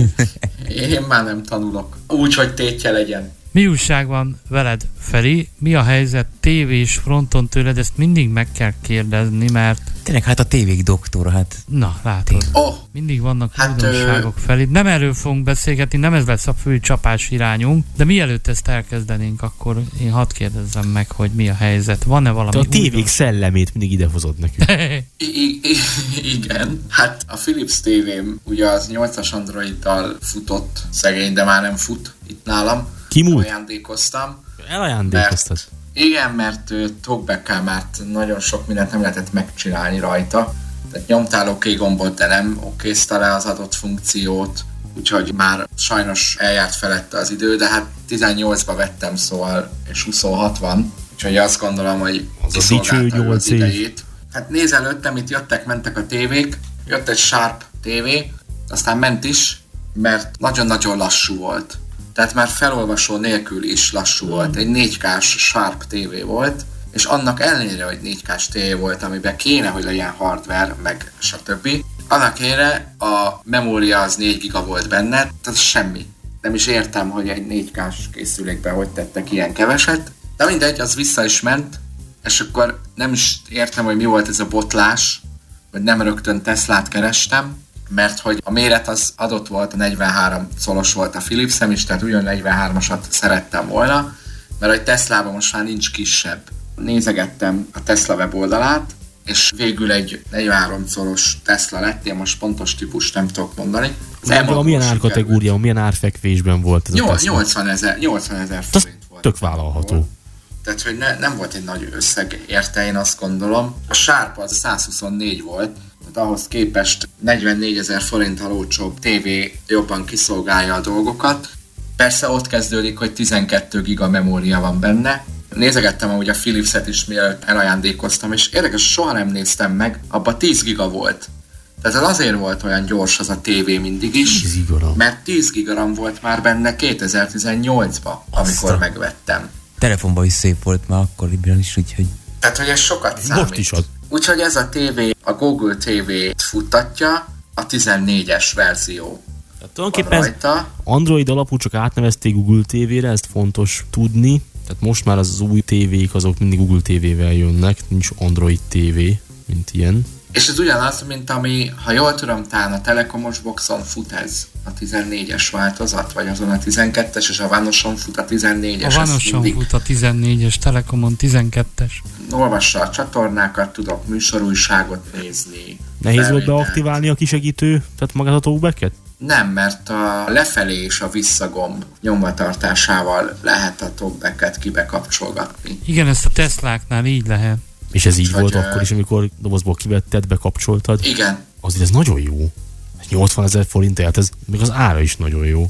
Én már nem tanulok. Úgy, hogy tétje legyen. Mi újság van veled, Feri? Mi a helyzet tévés fronton tőled? Ezt mindig meg kell kérdezni, mert... Tényleg, hát a tévék doktora, hát... Na, látod. Oh. Mindig vannak Hát, újdonságok, ö... Feri. Nem erről fogunk beszélgetni, nem ez lesz a fő csapás irányunk, de mielőtt ezt elkezdenénk, akkor én hadd kérdezzem meg, hogy mi a helyzet. Van-e valami Te a tévék újdonság? szellemét mindig idehozod nekünk. I- I- igen. Hát a Philips tévém ugye az nyolcas Androiddal futott, szegény, de már nem fut itt nálam. Kimúlt? Ajándékoztam. Elajándékoztad. Mert, igen, mert uh, talkback-kel már nagyon sok mindent nem lehetett megcsinálni rajta. Tehát nyomtál oké gombot, de nem okézta le az adott funkciót, úgyhogy már sajnos eljárt felette az idő, de hát tizennyolcba vettem, szóval, és huszonhat van, úgyhogy azt gondolom, hogy az a dicső nyolc idejét. Hát néz előttem, itt jöttek, mentek a tévék, jött egy Sharp tévé, aztán ment is, mert nagyon-nagyon lassú volt. Tehát már felolvasó nélkül is lassú volt. Egy négy kás Sharp tévé volt, és annak ellenére, hogy négy kás tévé volt, amiben kéne, hogy legyen hardware, meg stb. Annak ellenére a memória az négy giga volt benne, tehát semmi. Nem is értem, hogy egy négy kás készülékben hogy tettek ilyen keveset. De mindegy, az vissza is ment, és akkor nem is értem, hogy mi volt ez a botlás, vagy nem rögtön Teslát kerestem, mert hogy a méret az adott volt, a negyvenhárom colos volt a Philipsem is, tehát ugyan negyvenhármasat szerettem volna, mert hogy Teslában most már nincs kisebb. Nézegettem a Tesla weboldalát, és végül egy negyvenhárom colos Tesla lett, én most pontos típust nem tudok mondani. A milyen árkategória, milyen árfekvésben volt ez a Tesla? nyolcvan ezer forint volt. Tök vállalható. Tehát, hogy ne, nem volt egy nagy összeg érte, én azt gondolom. A Sharp az százhuszonnégy volt, tehát ahhoz képest negyvennégyezer forinttal olcsóbb tévé jobban kiszolgálja a dolgokat. Persze ott kezdődik, hogy tizenkét giga memória van benne. Nézegettem amúgy a Philipset is, mielőtt elajándékoztam, és érdekes, soha nem néztem meg, abban tíz giga volt. Tehát ez azért volt olyan gyors az a tévé mindig is, mert tíz giga RAM volt már benne kétezer-tizennyolcban, amikor Aztán. megvettem. Telefonban is szép volt már akkoriban is, úgyhogy... Tehát, hogy ez sokat számít. Most is ad. Úgyhogy ez a tévé, a Google té vét futtatja, a tizennégyes verzió. Tehát tulajdonképpen ez Android alapú, csak átnevezték Google té vére, ezt fontos tudni. Tehát most már az, az új tévék azok mindig Google té vével jönnek, nincs Android té vé, mint ilyen. És ez ugyanaz, mint ami, ha jól tudom, talán a Telekomos boxon fut ez, a tizennégyes változat, vagy azon a tizenkettes, és a Vanoson fut a tizennégyes. A Vanoson fut a tizennégyes, Telekomon tizenkettes. Olvassa a csatornákat, tudok műsorújságot nézni. Nehéz volt beaktiválni a kisegítő, tehát magát a talkbacket? Nem, mert a lefelé és a visszagomb nyomvatartásával lehet a talkbacket kibekapcsolgatni. Igen, ezt a Tesláknál így lehet. És ez így Hogy, volt uh, akkor is, amikor dobozból kivetted, bekapcsoltad? Igen. Azért ez nagyon jó. nyolcvanezer forint, tehát ez még az ára is nagyon jó.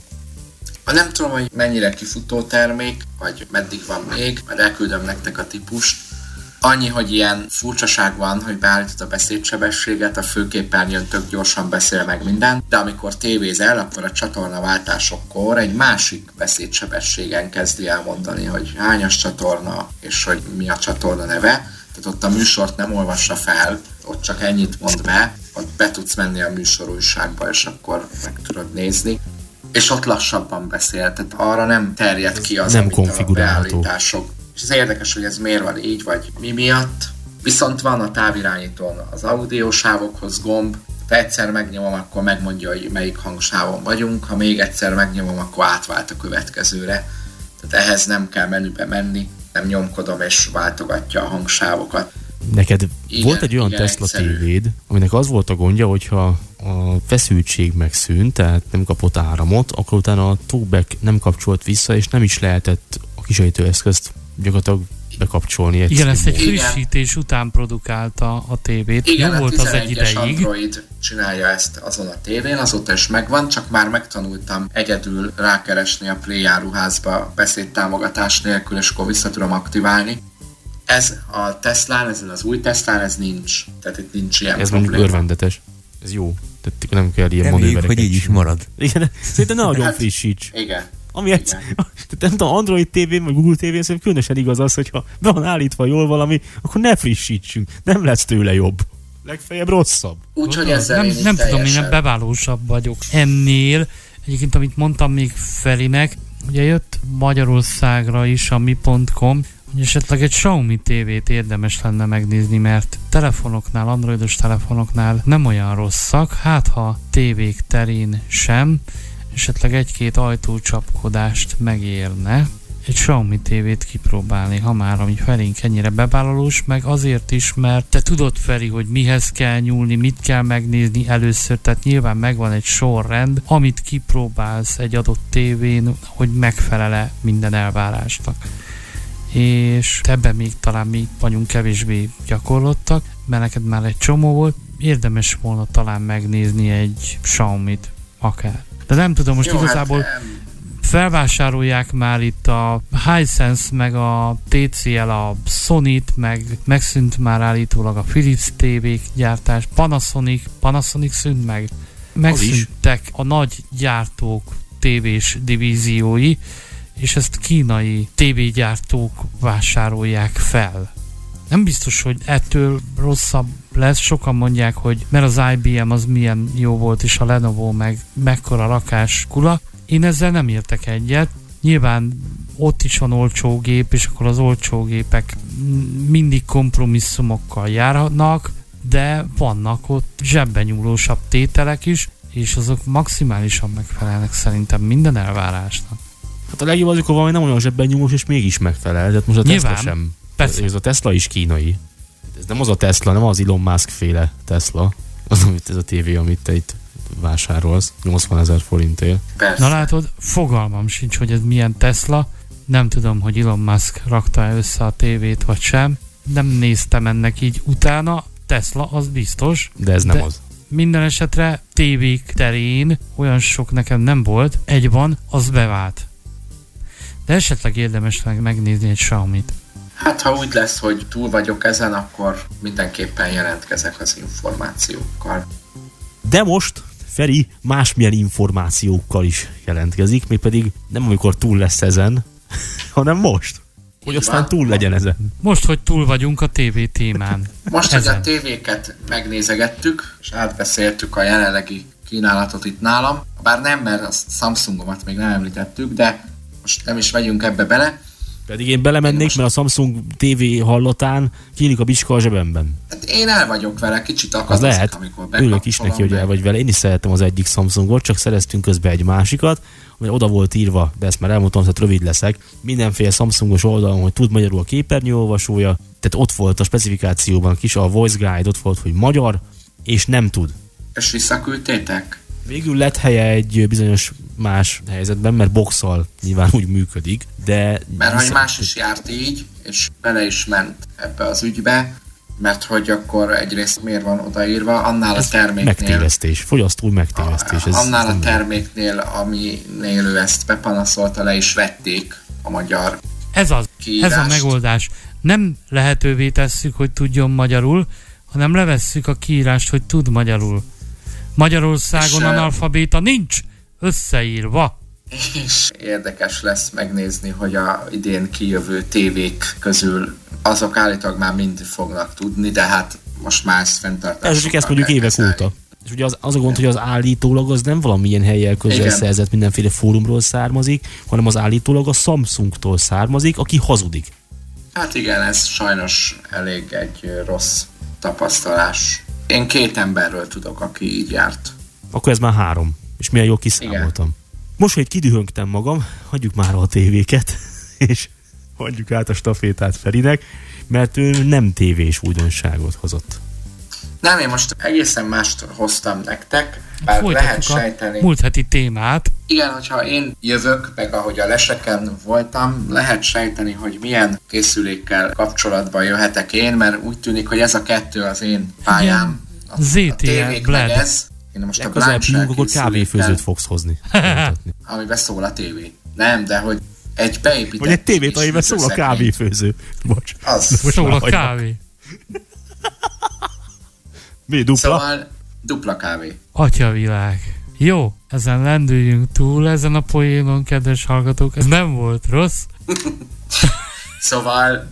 Nem tudom, hogy mennyire kifutó termék, vagy meddig van még, mert elküldöm nektek a típust. Annyi, hogy ilyen furcsaság van, hogy beállítod a beszédsebességet, a főképernyőn tök gyorsan beszél meg minden, de amikor tévézel, akkor a csatornaváltásokkor egy másik beszédsebességen kezdi elmondani, hogy hányas csatorna, és hogy mi a csatorna neve. Tehát ott a műsort nem olvassa fel, ott csak ennyit mond be, ott be tudsz menni a műsorújságba, és akkor meg tudod nézni. És ott lassabban beszél, tehát arra nem terjed ki az, nem amit konfigurálható. a beállítások. És ez érdekes, hogy ez miért van így, vagy mi miatt. Viszont van a távirányítón az audiósávokhoz gomb, ha egyszer megnyomom, akkor megmondja, hogy melyik hangsávon vagyunk, ha még egyszer megnyomom, akkor átvált a következőre. Tehát ehhez nem kell menübe menni, nem nyomkodom és váltogatja a hangsávokat. Neked igen, volt egy olyan igen, Tesla egyszerű. tévéd, aminek az volt a gondja, hogyha a feszültség megszűnt, tehát nem kapott áramot, akkor utána a talkback nem kapcsolt vissza, és nem is lehetett a kisejtőeszközt gyakorlatilag bekapcsolni. Igen, ezt egy Igen. frissítés után produkálta a tévét. Igen, Jó volt az egy tizenegyes ideig. Android csinálja ezt azon a tévén, azóta is megvan, csak már megtanultam egyedül rákeresni a Play áruházba beszédtámogatás nélkül, és akkor vissza tudom aktiválni. Ez a Teslán, ezen az új Teslán, ez nincs. Tehát itt nincs ilyen Ez probléma. mondjuk örvendetes. Ez jó. Tehát nem kell ilyen Reméljük, manővereket hogy így is csinálni. marad. Igen, szerintem ne nagyon Hát, frissíts. Igen. Ami egy, Igen. tehát nem tudom, Android tévén vagy Google tévén szerintem különösen igaz az, hogyha be van állítva jól valami, akkor ne frissítsünk. Nem lesz tőle jobb. Legfeljebb rosszabb. Úgyhogy ezzel nem, én így nem tudom, én teljesen- nem beválósabb vagyok ennél. Egyébként, amit mondtam még Ferinek, ugye jött Magyarországra is a mi pont com, hogy esetleg egy Xiaomi tévét érdemes lenne megnézni, mert telefonoknál, androidos telefonoknál nem olyan rosszak, hát ha tévék terén sem, esetleg egy-két ajtócsapkodást megérne egy Xiaomi tévét kipróbálni, ha már ami Ferink ennyire bevállalós, meg azért is, mert te tudod, Feri, hogy mihez kell nyúlni, mit kell megnézni először, tehát nyilván megvan egy sorrend, amit kipróbálsz egy adott tévén, hogy megfelele minden elvárásnak. És ebben még talán mi vagyunk kevésbé gyakorlottak, mert neked már egy csomó volt, érdemes volna talán megnézni egy Xiaomit akár. De nem tudom, most Jó, igazából hát, em, felvásárolják már itt a Hisense, meg a té cé el, a Sony-t, meg megszűnt már állítólag a Philips tévék gyártás, Panasonic, Panasonic szűnt meg. Megszűntek a nagy gyártók tévés divíziói, és ezt kínai tévégyártók vásárolják fel. Nem biztos, hogy ettől rosszabb lesz. Sokan mondják, hogy mert az i bé em az milyen jó volt, és a Lenovo meg mekkora rakás kula. Én ezzel nem értek egyet. Nyilván ott is van olcsó gép, és akkor az olcsó gépek mindig kompromisszumokkal járnak, de vannak ott zsebben nyúlósabb tételek is, és azok maximálisan megfelelnek szerintem minden elvárásnak. Hát a legjobb az, amikor valami nem olyan zsebben nyúlós, és mégis megfelel. Tehát most a Tesla Nyilván. sem. Persze. Ez a Tesla is kínai. Ez nem az a Tesla, nem az Elon Musk féle Tesla. Az, amit ez a tévé, amit te itt vásárolsz. nyolcvanezer forintért. persze. Na látod, fogalmam sincs, hogy ez milyen Tesla. Nem tudom, hogy Elon Musk rakta össze a tévét, vagy sem. Nem néztem ennek így utána. Tesla, az biztos. De ez nem De- az. Minden esetre tévék terén olyan sok nekem nem volt. Egy van, az bevált. De esetleg érdemes meg megnézni egy Xiaomit. Hát ha úgy lesz, hogy túl vagyok ezen, akkor mindenképpen jelentkezek az információkkal. De most Feri másmilyen információkkal is jelentkezik, mégpedig nem amikor túl lesz ezen, hanem most. Hogy Így aztán van. túl legyen ezen. Most, hogy túl vagyunk a tévé témán. Most, hogy Ezen. a tévéket megnézegettük, és átbeszéltük a jelenlegi kínálatot itt nálam, bár nem, mert a Samsungomat még nem említettük, de most nem is megyünk ebbe bele. Pedig én belemennék, Én most- mert a Samsung té vé hallatán kinyílik a bicska a zsebemben. Hát én el vagyok vele, kicsit Az akadozik, lehet. amikor Örülök is bekapcsolom, neki, hogy de- el vagy vele. Én is szeretem az egyik Samsungot, csak szereztünk közben egy másikat, ami oda volt írva, de ezt már elmondtam, tehát rövid leszek. Mindenféle Samsungos oldalon, hogy tud magyarul a képernyőolvasója, tehát ott volt a specifikációban kis a Voice Guide, ott volt, hogy magyar, és nem tud. És visszaküldtétek? Végül lett helye egy bizonyos más helyzetben, mert boxal nyilván úgy működik, de... Mert hogy más is járt így, és bele is ment ebbe az ügybe, mert hogy akkor egyrészt miért van odaírva, annál a terméknél, Megtévesztés, fogyasztói megtévesztés. Ez annál a nem- terméknél, aminél ő ezt bepanaszolta, le is vették a magyar Ez az, ez a kiírást. megoldás. Nem lehetővé tesszük, hogy tudjon magyarul, hanem levesszük a kiírást, hogy tud magyarul. Magyarországon És, analfabéta nincs összeírva. És érdekes lesz megnézni, hogy a idén kijövő tévék közül azok állítólag már mind fognak tudni, de hát most már ezt fenntartásokkal Ez csak ezt mondjuk kell évek kezelni. óta. És ugye az, az a gond, hogy az állítólag az nem valamilyen helyen közel Igen. szerzett mindenféle fórumról származik, hanem az állítólag a Samsungtól származik, aki hazudik. Hát igen, ez sajnos elég egy ö, rossz tapasztalás. Én két emberről tudok, aki így járt. Akkor ez már három. És milyen jól kiszámoltam. Most, hogy kidühöngtem magam, hagyjuk már a tévéket. és hagyjuk át a stafétát Ferinek, mert ő nem tévés újdonságot hozott. Nem, én most egészen mást hoztam nektek, bár Folytatjuk lehet sejteni. múlt heti témát. Igen, hogyha én jövök, meg ahogy a leseken voltam, lehet sejteni, hogy milyen készülékkel kapcsolatban jöhetek én, mert úgy tűnik, hogy ez a kettő az én pályám. A, a zé té el, tévék Bled. meg ez. Én most a Legközelebb Blind Shell akkor kávéfőzőt fogsz hozni. amiben szól a tévé. Nem, de hogy egy beépített... Vagy egy tévét, amiben szól a kávéfőző. Bocs. Az. Szól a kávé. Mi, dupla? Szóval dupla kávé. Atyavilág. Jó, ezen lendüljünk túl, ezen a poénon, kedves hallgatók. Ez nem volt rossz. Szóval...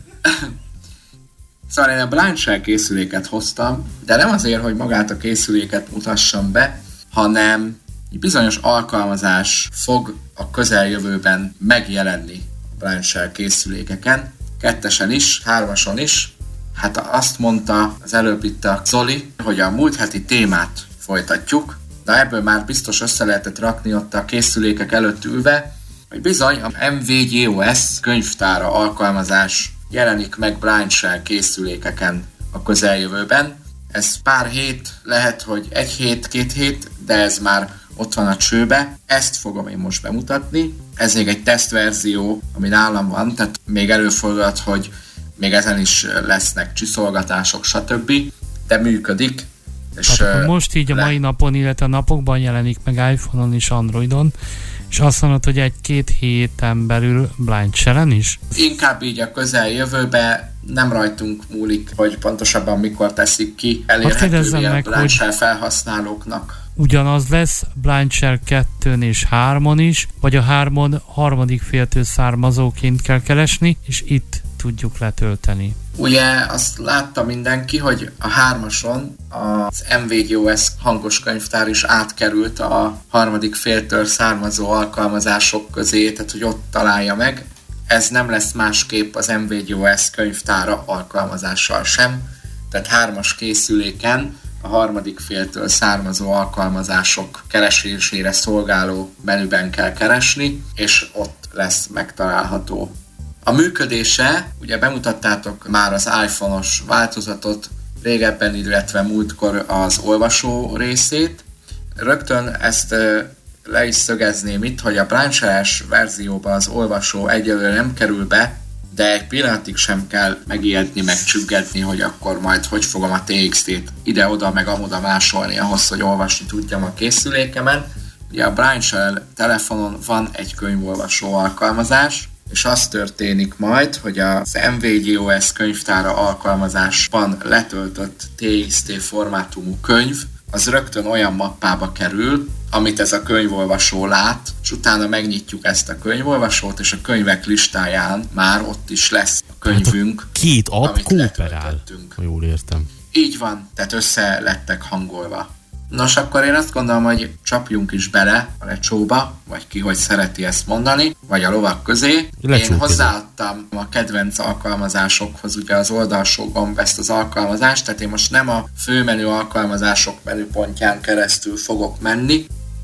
Szóval én a Blind Shell készüléket hoztam, de nem azért, hogy magát a készüléket mutassam be, hanem egy bizonyos alkalmazás fog a közeljövőben megjelenni a Blind Shell készülékeken, kettesen is, hármason is. Hát azt mondta az előbb itt a Zoli, hogy a múlt heti témát folytatjuk, de ebből már biztos össze lehetett rakni ott a készülékek előtt ülve, hogy bizony a em vé gé o es könyvtára alkalmazás jelenik meg Blind Shell készülékeken a közeljövőben. Ez pár hét, lehet, hogy egy hét, két hét, de ez már ott van a csőbe. Ezt fogom én most bemutatni. Ez még egy tesztverzió, ami nálam van, tehát még előfordulhat, hogy még ezen is lesznek csiszolgatások, stb. De működik. És Tehát most így a mai le... napon, illetve a napokban jelenik meg iPhone-on és Androidon, és azt mondod, hogy egy-két héten belül Blind Shell-en is? Inkább így a közeljövőben, nem rajtunk múlik, hogy pontosabban mikor teszik ki elérhetővé a Blind Shell felhasználóknak. Ugyanaz lesz Blind Shell kettőn és hármon is, vagy a hármon harmadik féltől származóként kell keresni, és itt tudjuk letölteni. Ugye azt látta mindenki, hogy a hármason az em vé gé o es hangos könyvtár is átkerült a harmadik féltől származó alkalmazások közé, tehát hogy ott találja meg. Ez nem lesz másképp az em vé gé o es könyvtára alkalmazással sem, tehát hármas készüléken a harmadik féltől származó alkalmazások keresésére szolgáló menüben kell keresni, és ott lesz megtalálható. A működése, ugye bemutattátok már az iPhone-os változatot régebben, illetve múltkor az olvasó részét. Rögtön ezt le is szögezném itt, hogy a Blind Shell-es verzióban az olvasó egyelőre nem kerül be, de egy pillanatig sem kell megijedni, meg csüggetni, hogy akkor majd hogy fogom a té iksz té-t ide-oda, meg amoda másolni ahhoz, hogy olvasni tudjam a készülékemen. Ugye a Blind Shell telefonon van egy könyvolvasó alkalmazás, és az történik majd, hogy az em vé gé o es könyvtára alkalmazásban letöltött té iksz té formátumú könyv, az rögtön olyan mappába kerül, amit ez a könyvolvasó lát, és utána megnyitjuk ezt a könyvolvasót, és a könyvek listáján már ott is lesz a könyvünk. Hát a két app kooperál, ha jól értem. Így van, tehát össze lettek hangolva. Nos, akkor én azt gondolom, hogy csapjunk is bele a lecsóba, vagy ki hogy szereti ezt mondani, vagy a lovak közé. Lecsó én hozzáadtam a kedvenc alkalmazásokhoz ugye az oldalsó gomb ezt az alkalmazást, tehát én most nem a főmenü alkalmazások menüpontján keresztül fogok menni.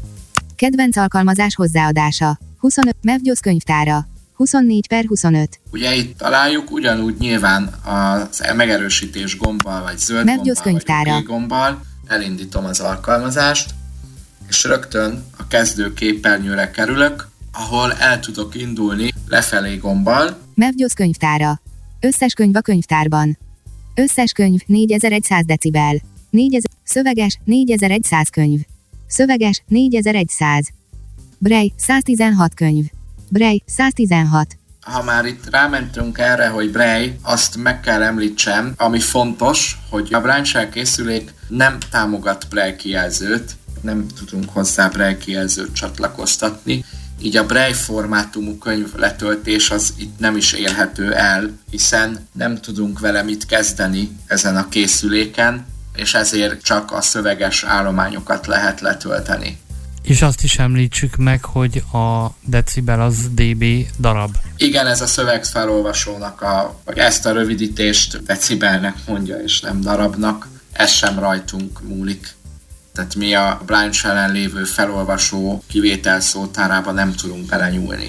Kedvenc alkalmazás hozzáadása. huszonöt Mevgyosz könyvtára. huszonnégy per huszonöt. Ugye itt találjuk, ugyanúgy nyilván az megerősítés gombbal, vagy zöld Mevgyosz gombbal, könyvtára. vagy gombbal elindítom az alkalmazást, és rögtön a kezdő képernyőre kerülök, ahol el tudok indulni lefelé gombbal. Mevgyosz könyvtára. Összes könyv a könyvtárban. Összes könyv négyezer-száz decibel. négyezer Szöveges négyezer-száz könyv. Szöveges négyezer-száz. Braille száztizenhat könyv. Braille száztizenhat. Ha már itt rámentünk erre, hogy Braille, azt meg kell említsem, ami fontos, hogy a Blind Shell készülék nem támogat Braille kijelzőt, nem tudunk hozzá Braille kijelzőt csatlakoztatni, így a Braille formátumú könyv letöltés az itt nem is érhető el, hiszen nem tudunk vele mit kezdeni ezen a készüléken, és ezért csak a szöveges állományokat lehet letölteni. És azt is említsük meg, hogy a decibel az dé bé darab. Igen, ez a szövegfelolvasónak, a, vagy ezt a rövidítést decibelnek mondja, és nem darabnak. Ez sem rajtunk múlik. Tehát mi a Blind Shell-en lévő felolvasó kivétel szótárába nem tudunk belenyúlni.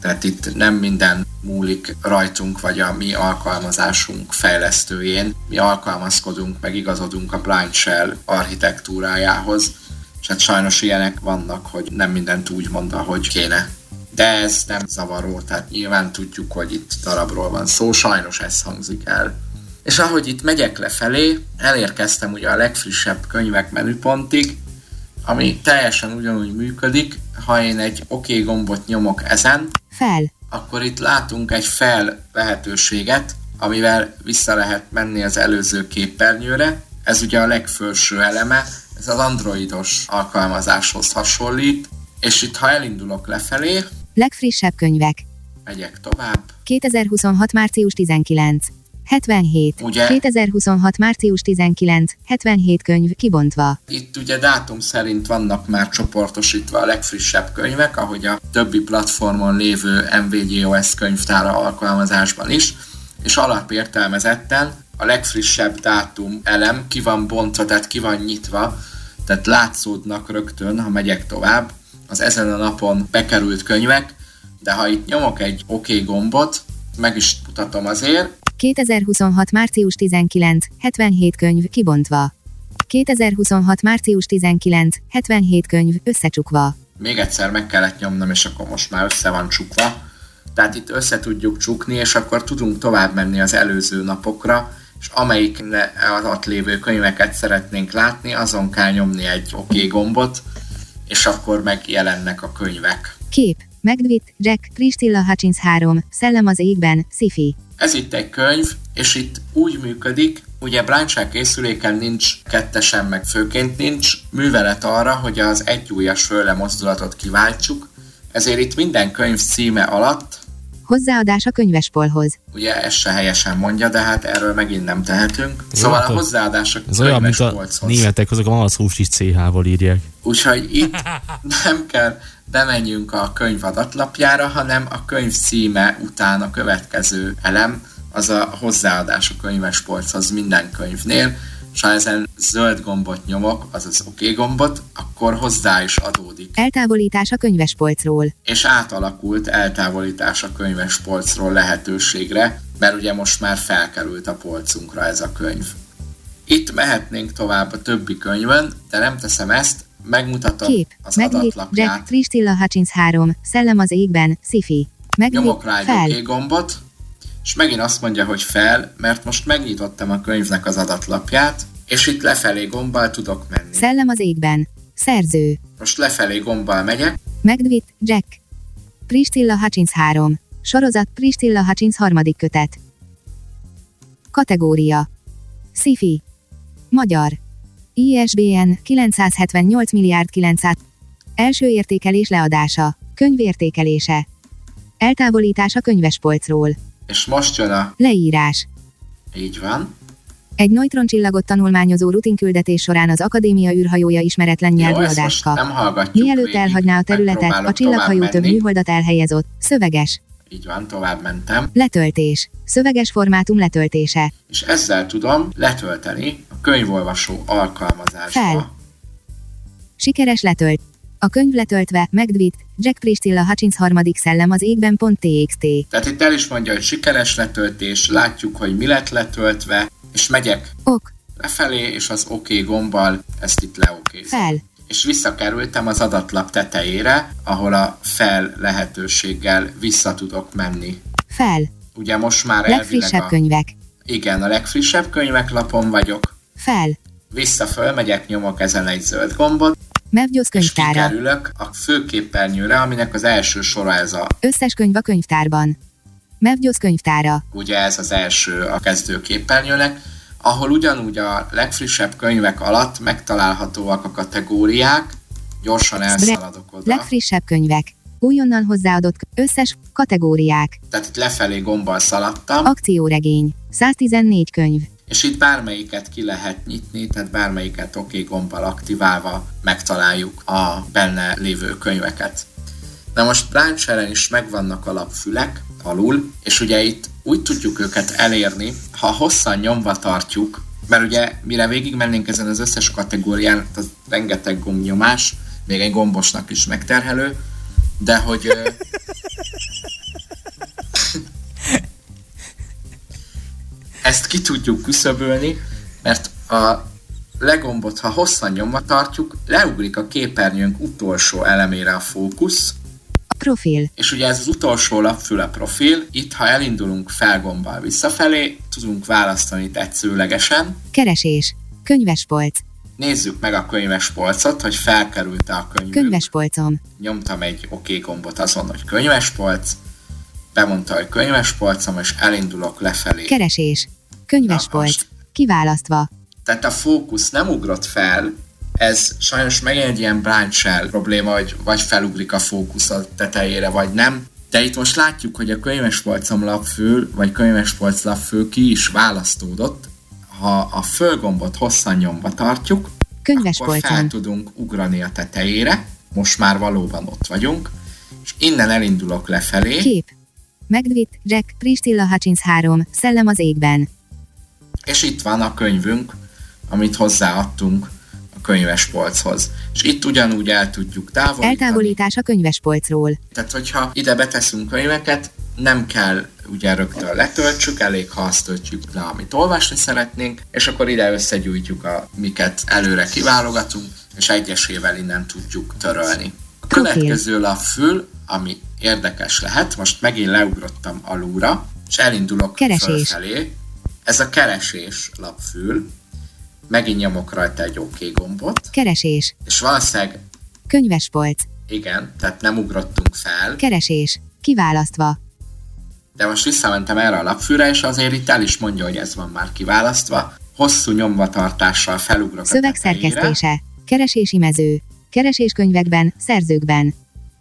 Tehát itt nem minden múlik rajtunk, vagy a mi alkalmazásunk fejlesztőjén. Mi alkalmazkodunk, meg igazodunk a Blind Shell architektúrájához, és hát sajnos ilyenek vannak, hogy nem mindent úgy mond, ahogy kéne. De ez nem zavaró, tehát nyilván tudjuk, hogy itt darabról van szó, sajnos ez hangzik el. És ahogy itt megyek lefelé, elérkeztem ugye a legfrissebb könyvek menüpontig, ami teljesen ugyanúgy működik, ha én egy OK gombot nyomok ezen, Fel. akkor itt látunk egy fel lehetőséget, amivel vissza lehet menni az előző képernyőre. Ez ugye a legfelső eleme, ez az androidos alkalmazáshoz hasonlít, és itt ha elindulok lefelé, Legfrissebb könyvek. megyek tovább, kétezer-huszonhat. március tizenkilenc. hetvenhét. Ugye? kétezer-huszonhat. március tizenkilenc. hetvenhét könyv kibontva. itt ugye dátum szerint vannak már csoportosítva a legfrissebb könyvek, ahogy a többi platformon lévő em vé gé o es könyvtára alkalmazásban is, és alapértelmezetten a legfrissebb dátum elem ki van bontva, tehát ki van nyitva, tehát látszódnak rögtön, ha megyek tovább, az ezen a napon bekerült könyvek, de ha itt nyomok egy OK gombot, meg is mutatom azért, kétezer-huszonhat. március tizenkilenc. hetvenhét könyv kibontva. kétezer-huszonhat. március tizenkilenc. hetvenhét könyv összecsukva. még egyszer meg kellett nyomnom, és akkor most már össze van csukva. Tehát itt össze tudjuk csukni, és akkor tudunk tovább menni az előző napokra, és amelyik alatt lévő könyveket szeretnénk látni, azon kell nyomni egy OK gombot, és akkor megjelennek a könyvek. Kép. Megdvitt, Jack, Priscilla Hutchins három, Szellem az égben, sci-fi. Ez itt egy könyv, és itt úgy működik, ugye Blind Shell készüléken nincs kettesen, meg főként nincs művelet arra, hogy az egyujjas főle mozdulatot kiváltsuk, ezért itt minden könyv címe alatt, Hozzáadás a könyvespolhoz. ugye ez se helyesen mondja, de hát erről megint nem tehetünk. Szóval a hozzáadás a Ez olyan, mint a könyvespolchoz. németek, azok a malachhúst is cé há-val írják. Úgyhogy itt nem kell bemenjünk a könyv adatlapjára, hanem a könyv címe után a következő elem, az a hozzáadás a könyvespolchoz minden könyvnél, és ha ezen zöld gombot nyomok, azaz OK gombot, akkor hozzá is adódik. Eltávolítás a könyvespolcról. És átalakult eltávolítás a könyvespolcról lehetőségre, mert ugye most már felkerült a polcunkra ez a könyv. Itt mehetnénk tovább a többi könyvön, de nem teszem ezt, megmutatom Kép. az Megdvitt, adatlapját. Jack, Priscilla Hutchins három, Szellem az égben, sci-fi. Megdvitt, Nyomok rá egy fel. OK gombot, és megint azt mondja, hogy fel, mert most megnyitottam a könyvnek az adatlapját, és itt lefelé gombbal tudok menni. Szellem az égben. Szerző. Most lefelé gombbal megyek, Megdvitt, Jack. Priscilla Hutchins három. Sorozat, Priscilla Hutchins harmadik kötet. Kategória. Sci-fi. Magyar. i es bé en kilencszázhetvennyolc milliárd kilencszáz. Első értékelés leadása. Könyv értékelése. Eltávolítás a könyvespolcról. és most jön a... Leírás. Így van. Egy neutroncsillagot tanulmányozó rutinküldetés során az akadémia űrhajója ismeretlen nyelvű Jó, ezt adást most kap. nem hallgatjuk Mielőtt végig. elhagyná a területet, a Megpróbálok csillaghajó tovább több menni. műholdat elhelyezott. Szöveges. Így van, tovább mentem. Letöltés. Szöveges formátum letöltése. És ezzel tudom letölteni a könyvolvasó alkalmazásba. Fel. Sikeres letölt. A könyv letöltve, Megdvitt, Jack Priscilla Hutchins harmadik Szellem az égben.txt. Tehát itt el is mondja, hogy sikeres letöltés, látjuk, hogy mi lett letöltve, és megyek Ok. lefelé, és az OK gombbal ezt itt leokézom. Fel. És visszakerültem az adatlap tetejére, ahol a fel lehetőséggel vissza tudok menni. Fel. Ugye most már elvileg Legfrissebb a... könyvek. Igen, a legfrissebb könyvek lapon vagyok. Fel. Vissza fölmegyek, nyomok ezen egy zöld gombot, Mevgyosz és könyvtára. kikerülök a főképernyőre, aminek az első sora ez a, Összes könyv a könyvtárban. Mevgyosz könyvtára. ugye ez az első a kezdő képernyőnek, ahol ugyanúgy a legfrissebb könyvek alatt megtalálhatóak a kategóriák, gyorsan elszaladok oda. Legfrissebb könyvek. Újonnan hozzáadott k- összes kategóriák. Tehát itt lefelé gombbal szaladtam, Akcióregény. száztizennégy könyv. és itt bármelyiket ki lehet nyitni, tehát bármelyiket OK gombbal aktiválva megtaláljuk a benne lévő könyveket. Na most Blind Shell-en is megvannak alapfülek alul, és ugye itt úgy tudjuk őket elérni, ha hosszan nyomva tartjuk, mert ugye mire végigmennénk ezen az összes kategórián, az rengeteg gombnyomás, még egy gombosnak is megterhelő, de hogy ö, Ezt ki tudjuk küszöbölni, mert a legombot, ha hosszan nyomva tartjuk, leugrik a képernyőnk utolsó elemére a fókusz. Profil. És ugye ez az utolsó lapfül a profil, itt ha elindulunk felgombbal visszafelé, tudunk választani tetszőlegesen. Keresés. Könyvespolc. Nézzük meg a könyvespolcot, hogy felkerült-e a könyvünk. Könyvespolcom. Nyomtam egy OK gombot azon, hogy könyvespolc. Bemondta, hogy könyvespolcom, és elindulok lefelé. Keresés. Könyvespolc. Kiválasztva. Tehát a fókusz nem ugrott fel, ez sajnos megint egy ilyen blind shell probléma, hogy vagy felugrik a fókusz a tetejére, vagy nem. De itt most látjuk, hogy a könyvespolcom lapfül, vagy könyvespolc lapfül ki is választódott. Ha a fölgombot hosszan nyomva tartjuk, akkor fel tudunk ugrani a tetejére. Most már valóban ott vagyunk. És innen elindulok lefelé. Kép. Megdvitt, Jack, Priscilla Hutchins három, Szellem az égben. És itt van a könyvünk, amit hozzáadtunk a könyvespolchoz. És itt ugyanúgy el tudjuk távolítani. Eltávolítás a könyvespolcról. Tehát, hogyha ide beteszünk könyveket, nem kell ugye rögtön letöltsük, elég ha azt töltjük le, amit olvasni szeretnénk, és akkor ide összegyűjtjük, a, miket előre kiválogatunk, és egyesével innen tudjuk törölni. A következő lapfül, ami érdekes lehet, most megint leugrottam alulra, és elindulok keresés. Fölfelé. Ez a keresés lapfül. Megint nyomok rajta egy OK gombot. Keresés. És valószínűleg... Könyvespolc. Igen, tehát nem ugrottunk fel. Keresés. Kiválasztva. De most visszamentem erre a lapfűre, és azért itt el is mondja, hogy ez van már kiválasztva. Hosszú nyomvatartással felugrok szöveg a tetejére. szerkesztése. Keresési mező. Kereséskönyvekben, szerzőkben.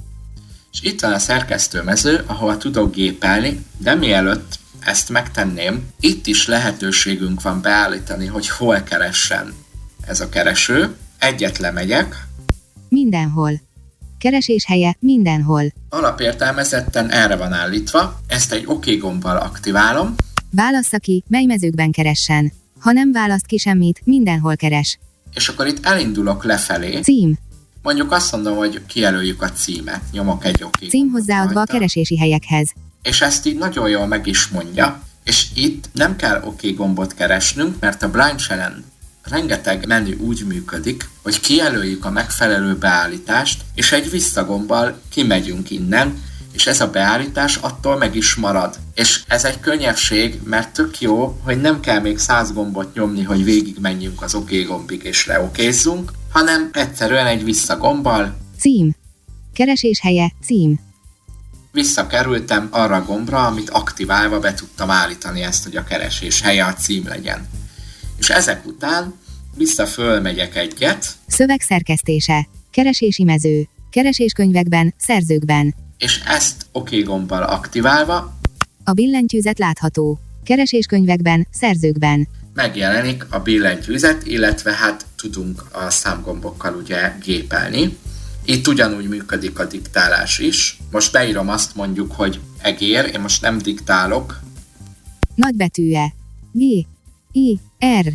És itt van a szerkesztőmező, ahol tudok gépelni, de mielőtt ezt megtenném, itt is lehetőségünk van beállítani, hogy hol keressen ez a kereső. Egyet lemegyek. Mindenhol. Keresés helye mindenhol. Alapértelmezetten erre van állítva, ezt egy OK gombbal aktiválom. Válassza ki, mely mezőkben keressen. Ha nem választ ki semmit, mindenhol keres. És akkor itt elindulok lefelé. Cím. Mondjuk azt mondom, hogy kijelöljük a címet. Nyomok egy OK cím hozzáadva rajta a keresési helyekhez. És ezt így nagyon jól meg is mondja. És itt nem kell OK gombot keresnünk, mert a Blind Shell-en rengeteg menü úgy működik, hogy kijelöljük a megfelelő beállítást, és egy visszagombbal kimegyünk innen, és ez a beállítás attól meg is marad. És ez egy könnyebbség, mert tök jó, hogy nem kell még száz gombot nyomni, hogy végig menjünk az OK gombig és leokézzunk, hanem egyszerűen egy visszagombbal. Cím. Keresés helye, cím. Visszakerültem arra a gombra, amit aktiválva be tudtam állítani ezt, hogy a keresés helye a cím legyen. És ezek után vissza fölmegyek egyet. Szöveg szerkesztése. Keresési mező. Kereséskönyvekben, szerzőkben. És ezt OK gombbal aktiválva. A billentyűzet látható. Kereséskönyvekben, szerzőkben. Megjelenik a billentyűzet, illetve hát tudunk a számgombokkal ugye gépelni. Itt ugyanúgy működik a diktálás is. Most beírom azt mondjuk, hogy egér, én most nem diktálok. Nagybetűje. G. I. R.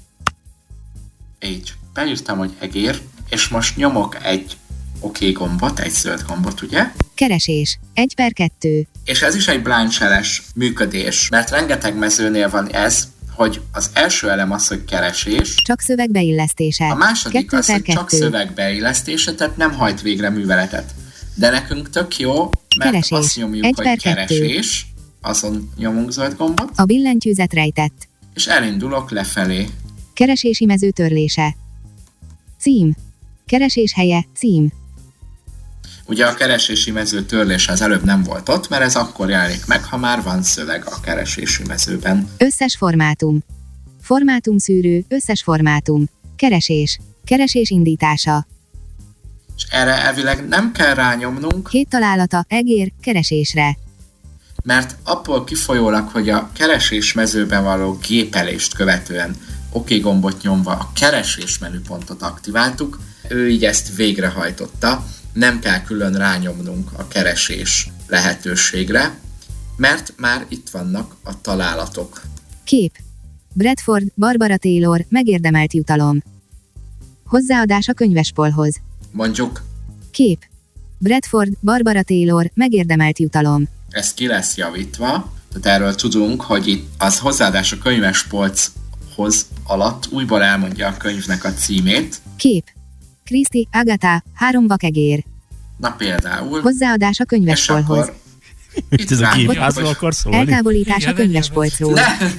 Így. Beírtam, hogy egér, és most nyomok egy OK gombot, egy zöld gombot, ugye? Keresés. egy per kettő. És ez is egy blind shell-es működés, mert rengeteg mezőnél van ez, hogy az első elem az, hogy keresés. Csak szövegbeillesztése. A második az, hogy csak szövegbeillesztése, tehát nem hajt végre műveletet. De nekünk tök jó, mert keresés. Azt nyomjuk, egy hogy keresés, azon nyomunk zöld gombot. A billentyűzet rejtett. És elindulok lefelé. Keresési mező törlése. Cím. Keresés helye, cím. Ugye a keresési mező törlése az előbb nem volt ott, mert ez akkor jelenik meg, ha már van szöveg a keresési mezőben. Összes formátum. Formátum szűrő, összes formátum. Keresés. Keresés indítása. És erre elvileg nem kell rányomnunk. Hét találata, egér, keresésre. Mert abból kifolyólag, hogy a keresés mezőben való gépelést követően OK gombot nyomva a keresés menüpontot aktiváltuk, ő így ezt végrehajtotta, nem kell külön rányomnunk a keresés lehetőségre, mert már itt vannak a találatok. Kép. Bradford, Barbara Taylor, megérdemelt jutalom. Hozzáadás a könyvespolhoz. Mondjuk. Kép. Bradford, Barbara Taylor, megérdemelt jutalom. Ez ki lesz javítva, tehát erről tudunk, hogy itt az hozzáadás a könyvespolchoz alatt újból elmondja a könyvnek a címét. Kép. Kriszti, Agatha, három vakegér. Na például. Hozzáadás a könyvespolchoz. Itt ez a gépházról akarsz szólni? Eltávolítás a könyvespolcról.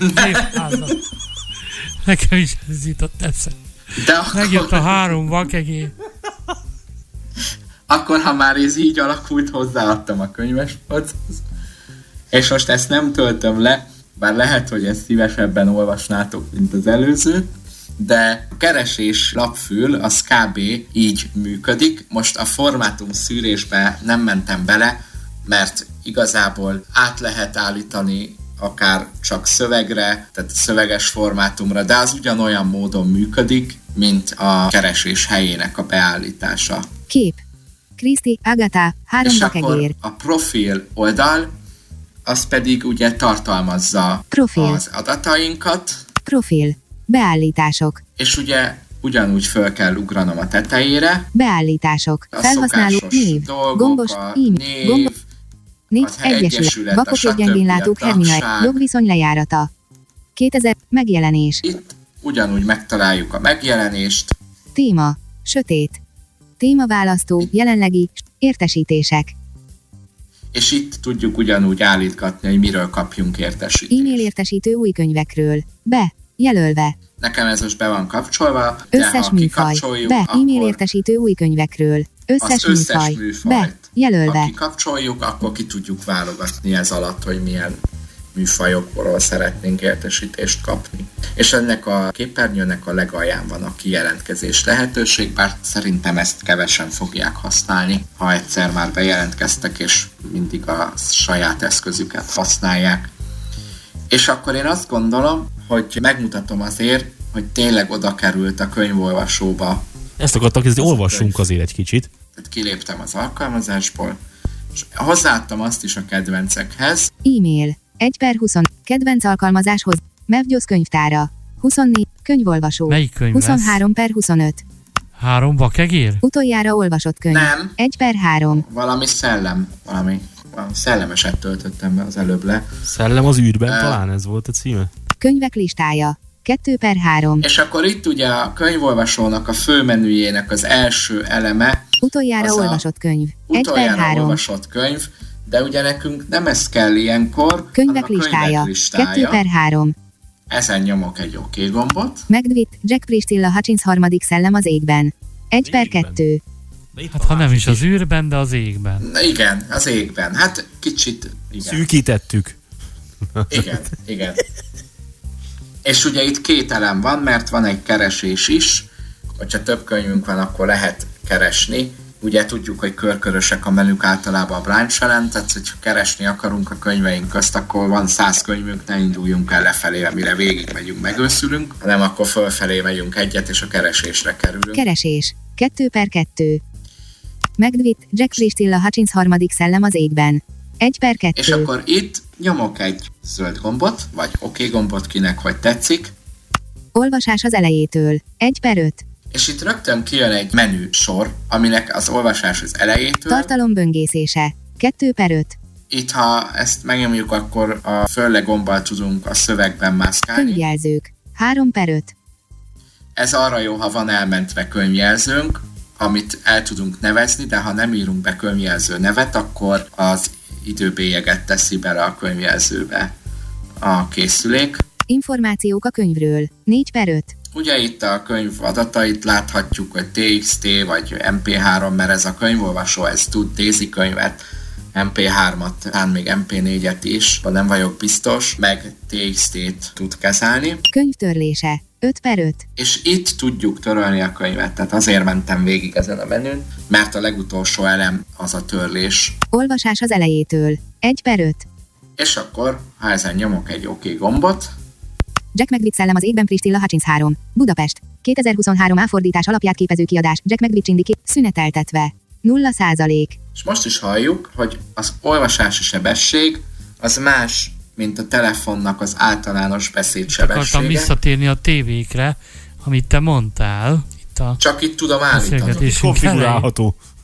Nekem is ez jutott eszem. Megjött a három vakegér. Akkor, ha már ez így alakult, hozzáadtam a könyvespolchoz. És most ezt nem töltöm le, bár lehet, hogy ezt szívesebben olvasnátok, mint az előző, de a keresés lapfül az kb. Így működik. Most a formátum szűrésbe nem mentem bele, mert igazából át lehet állítani akár csak szövegre, tehát szöveges formátumra, de az ugyanolyan módon működik, mint a keresés helyének a beállítása. Kép. Kriszti, Agatha, három és vakegér. akkor a profil oldal, az pedig ugye tartalmazza Profil. az adatainkat. Profil. Beállítások. És ugye ugyanúgy föl kell ugranom a tetejére. Beállítások. A Felhasználó név. dolgok, Gombos, a ím, név, gombos, név, az egyesület, egyesület, vakok a és gyengénlátók stb. A hermina, tagság. jogviszony lejárata. kétezer, megjelenés. Itt ugyanúgy megtaláljuk a megjelenést. Téma. Sötét. Témaválasztó, jelenlegi, értesítések. És itt tudjuk ugyanúgy állítgatni, hogy miről kapjunk értesítést. E-mail értesítő új könyvekről. Be. Jelölve. Nekem ez most be van kapcsolva, de Összes ha műfaj. kikapcsoljuk, Be. E-mail akkor értesítő új könyvekről. Összes az összes műfaj. műfajt, Be. Jelölve. ha kikapcsoljuk, akkor ki tudjuk válogatni ez alatt, hogy milyen műfajokról szeretnénk értesítést kapni. És ennek a képernyőnek a legalján van a kijelentkezés lehetőség, bár szerintem ezt kevesen fogják használni, ha egyszer már bejelentkeztek, és mindig a saját eszközüket használják. És akkor én azt gondolom, hogy megmutatom azért, hogy tényleg oda került a könyvolvasóba. Ezt akartak, hogy olvassunk azért egy kicsit. Tehát kiléptem az alkalmazásból, és hozzáadtam azt is a kedvencekhez. E-mail. egy per húsz. Kedvenc alkalmazáshoz. Mevgyosz könyvtára. huszonnégy. Könyvolvasó. Melyik könyv lesz? huszonhárom per huszonöt. Három vakegér? Utoljára olvasott könyv. Nem. egy per három. Valami szellem, valami, valami szellemeset töltöttem be az előbb le. Szellem az űrben, Uh, talán ez volt a címe. Könyvek listája. kettő per három. És akkor itt ugye a könyvolvasónak a főmenüjének az első eleme Utoljára az a olvasott könyv. egy per utoljára három. olvasott könyv, de ugye nekünk nem ez kell ilyenkor, Könyvek hanem a listája. könyvek listája. kettő per három. Ezen nyomok egy OK gombot. Megdvit, Jack Priscilla Hutchins harmadik szellem az égben. egy per kettő. Hát ha nem is az űrben, de az égben. Na igen, az égben. Hát kicsit, igen. Szűkítettük. Igen, igen. És ugye itt két elem van, mert van egy keresés is. Hogyha több könyvünk van, akkor lehet keresni. Ugye tudjuk, hogy körkörösek a menük általában a blind challenge, tehát hogyha keresni akarunk a könyveink közt, akkor van száz könyvünk, ne induljunk el lefelé, amire végig megyünk, megőszülünk, hanem akkor fölfelé megyünk egyet, és a keresésre kerülünk. Keresés. kettő per kettő. Megdvit, Jack Priscilla Hutchins harmadik szellem az égben. egy per kettő. És akkor itt nyomok egy zöld gombot, vagy OK gombot, kinek hogy tetszik. Olvasás az elejétől. egy per öt. És itt rögtön kijön egy menü sor, aminek az olvasás az elejétől. Tartalom böngészése. kettő per öt. Itt, ha ezt megnyomjuk, akkor a fölle gombbal tudunk a szövegben mászkálni. Könyvjelzők. három per öt. Ez arra jó, ha van elmentve könyvjelzőnk, amit el tudunk nevezni, de ha nem írunk be könyvjelző nevet, akkor az időbélyeget teszi bele a könyvjelzőbe a készülék. Információk a könyvről. négy per öt. Ugye itt a könyv adatait láthatjuk, hogy té iksz té vagy em pé három, mert ez a könyvolvasó, ez tud Daisy könyvet, em pé hármat, talán még em pé négyet is, nem vagyok biztos, meg té iksz té-t tud kezelni. Könyvtörlése. öt per öt. És itt tudjuk törölni a könyvet, tehát azért mentem végig ezen a menün, mert a legutolsó elem az a törlés. Olvasás az elejétől. egy per öt. És akkor, ha ezen nyomok egy OK gombot, Jack Megdvit szellem az égben Priscilla Hutchins három. Budapest. kétezer-huszonhárom áfordítás alapját képező kiadás. Jack Megdvit Csindi szüneteltetve. nulla százalék. És most is halljuk, hogy az olvasási sebesség az más, mint a telefonnak az általános beszédsebessége. Akartam visszatérni a tévékre, amit te mondtál. Itt a Csak itt tudom állítani. Konfigurálható.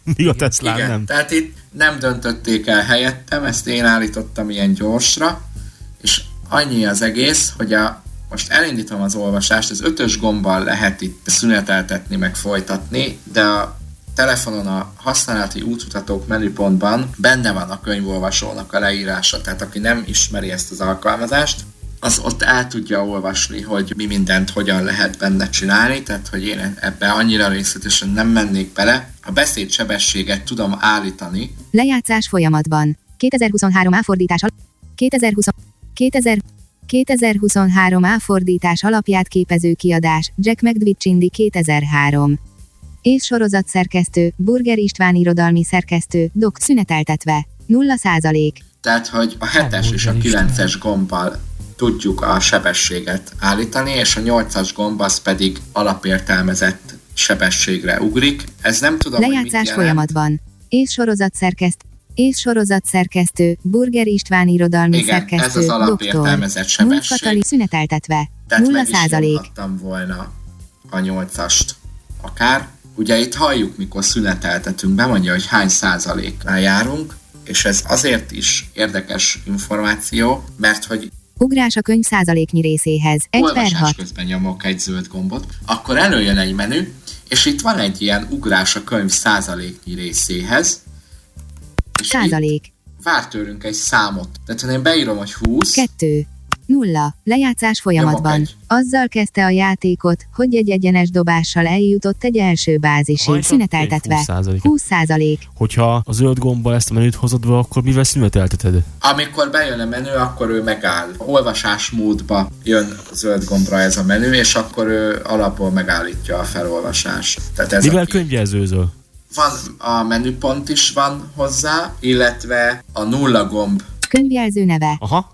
míg a Teslán igen, nem. Tehát itt nem döntötték el helyettem, ezt én állítottam ilyen gyorsra, és annyi az egész, hogy a, most elindítom az olvasást, az ötös gombbal lehet itt szüneteltetni, meg folytatni, de a telefonon a használati útmutatók menüpontban benne van a könyvolvasónak a leírása, tehát aki nem ismeri ezt az alkalmazást, az ott el tudja olvasni, hogy mi mindent hogyan lehet benne csinálni, tehát hogy én ebbe annyira részletesen nem mennék bele. A beszédsebességet tudom állítani. Lejátszás folyamatban. kétezer-huszonhárom áfordítás al- kétezer-húsz kétezer kétezer-huszonhárom áfordítás alapját képező kiadás, Jack McDwitch kétezer-három. És sorozatszerkesztő, Burger István irodalmi szerkesztő, dok szüneteltetve. nulla százalék. Tehát, hogy a hetes és a kilences gombbal tudjuk a sebességet állítani, és a nyolcas gomb az pedig alapértelmezett sebességre ugrik. Ez nem tudom, lejátszás folyamatban. És sorozatszerkeszt és sorozatszerkesztő, Burger István irodalmi igen, szerkesztő, ez az alapértelmezett sebesség. Szüneteltetve. Tehát nulla meg is százalék. nyomhattam volna a nyolcast akár. Ugye itt halljuk, mikor szüneteltetünk, bemondja, hogy hány százaléknál járunk, és ez azért is érdekes információ, mert hogy ugrás a könyv százaléknyi részéhez. egy per olvasás hat. közben nyomok egy zöld gombot, akkor előjön egy menü, és itt van egy ilyen ugrás a könyv százaléknyi részéhez, és Százalék. vár tőlünk egy számot. Tehát ha én beírom, hogy húsz, kettő. Nulla. Lejátszás folyamatban. egy. Azzal kezdte a játékot, hogy egy egyenes dobással eljutott egy első bázisig. Hajtott Szüneteltetve. húsz százalék. húsz százalék. Hogyha a zöld gombbal ezt a menüt hozod be, akkor mivel szünetelteted? amikor bejön a menü, akkor ő megáll. Olvasás módba jön zöld gombra ez a menü, és akkor ő alapból megállítja a felolvasást. Tehát ez mivel a könyvjelzőzöl? Van a menüpont is van hozzá, illetve a nulla gomb. Könyvjelző neve. Aha.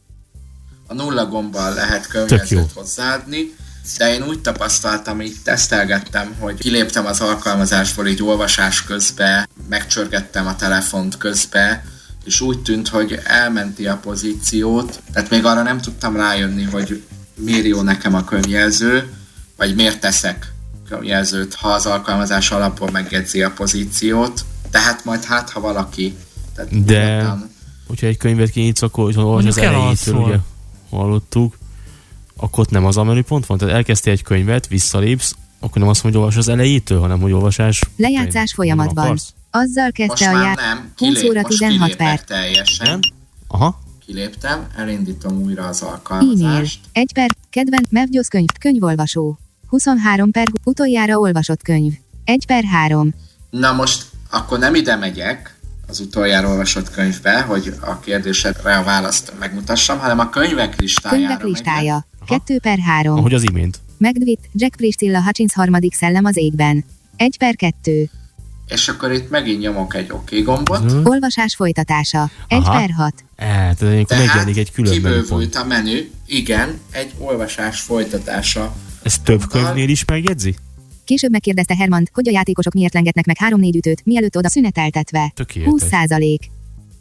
A nulla gombbal lehet könyvjelzőt hozzáadni, de én úgy tapasztaltam, így tesztelgettem, hogy kiléptem az alkalmazásból így olvasás közben, megcsörgettem a telefont közben, és úgy tűnt, hogy elmenti a pozíciót, tehát még arra nem tudtam rájönni, hogy miért jó nekem a könyvjelző, vagy miért teszek könyvjelzőt, ha az alkalmazás alapból megjegyzi a pozíciót, tehát majd hát, ha valaki... Tehát de, nyugodtan, hogyha egy könyvet kinyitsz, akkor olvas az elejétől, ugye hallottuk, akkor ott nem az a menüpont van, tehát elkezdtél egy könyvet, visszalépsz, akkor nem azt mondja, hogy olvas az elejétől, hanem hogy olvasás... Lejátszás folyamatban. Azzal kezdte most a már ját... nem, húsz kilép, óra most tizenhat perc. kilépek teljesen. Aha. Kiléptem, elindítom újra az E-mail. alkalmazást. egy per. Kedven. Mevgyosz könyv. Könyvolvasó. huszonhárom per. Utoljára olvasott könyv. egy per három. Na most akkor nem ide megyek az utoljára olvasott könyvbe, hogy a kérdésedre a választ megmutassam, hanem a könyvek listájára Könyvek listája. megyek. kettő per három. Ahogy az imént. Megdvitt. Jack Priscilla Hutchins harmadik szellem az égben. egy per kettő. És akkor itt megint nyomok egy OK gombot. Hm. Olvasás folytatása. egy Aha. per hat. E, tehát akkor megjelenik egy külön menüpont. kibővült a menü, igen, egy olvasás folytatása. Ez több könyvnél is megjegyzi? Később megkérdezte Hermant, hogy a játékosok miért lengetnek meg három-négy ütőt, mielőtt oda szüneteltetve. Tökéletes. húsz százalék.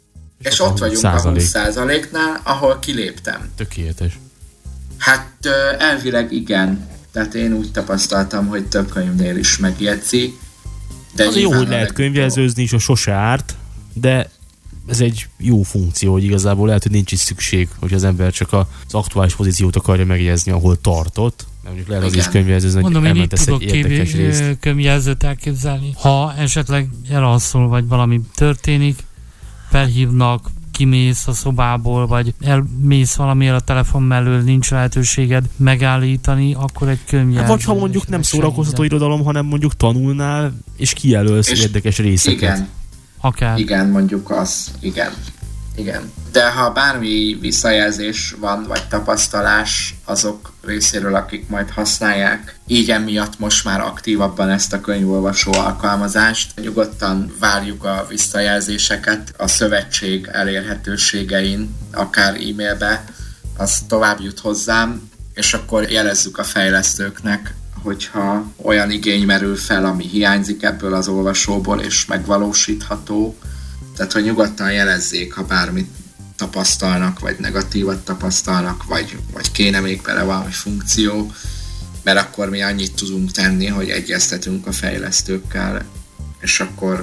És ott vagyunk százalék. a húsz százaléknál, ahol kiléptem. Tökéletes. Hát ö, elvileg igen. Tehát én úgy tapasztaltam, hogy több könyvnél is megjegyzi. De Az jó, nyilván hogy a lehet legjobb- könyvjelzőzni is, a sose árt, de ez egy jó funkció, hogy igazából lehet, hogy nincs is szükség, hogy az ember csak az aktuális pozíciót akarja megjegyezni, ahol tartott. Mert mondjuk lehet az is könyvjelzőzni, hogy Mondom, én így elmentesz tudok egy érdekes részt. kép, könyvjelzőt elképzelni. Ha esetleg elalszol, vagy valami történik, felhívnak, kimész a szobából, vagy elmész valamiért a telefon mellől, nincs lehetőséged megállítani, akkor egy könyvjelző. Hát, vagy ha mondjuk nem szórakoztató irodalom, hanem mondjuk tanulnál, és kijelölsz És érdekes részeket. Igen, Akár. igen, mondjuk az, igen. Igen. De ha bármi visszajelzés van, vagy tapasztalás azok részéről, akik majd használják, így emiatt most már aktívabban ezt a könyvolvasó alkalmazást, nyugodtan várjuk a visszajelzéseket a szövetség elérhetőségein, akár e-mailbe, az tovább jut hozzám, és akkor jelezzük a fejlesztőknek, hogyha olyan igény merül fel, ami hiányzik ebből az olvasóból, és megvalósítható. Tehát, hogy nyugodtan jelezzék, ha bármit tapasztalnak, vagy negatívat tapasztalnak, vagy, vagy kéne még bele valami funkció, mert akkor mi annyit tudunk tenni, hogy egyeztetünk a fejlesztőkkel, és akkor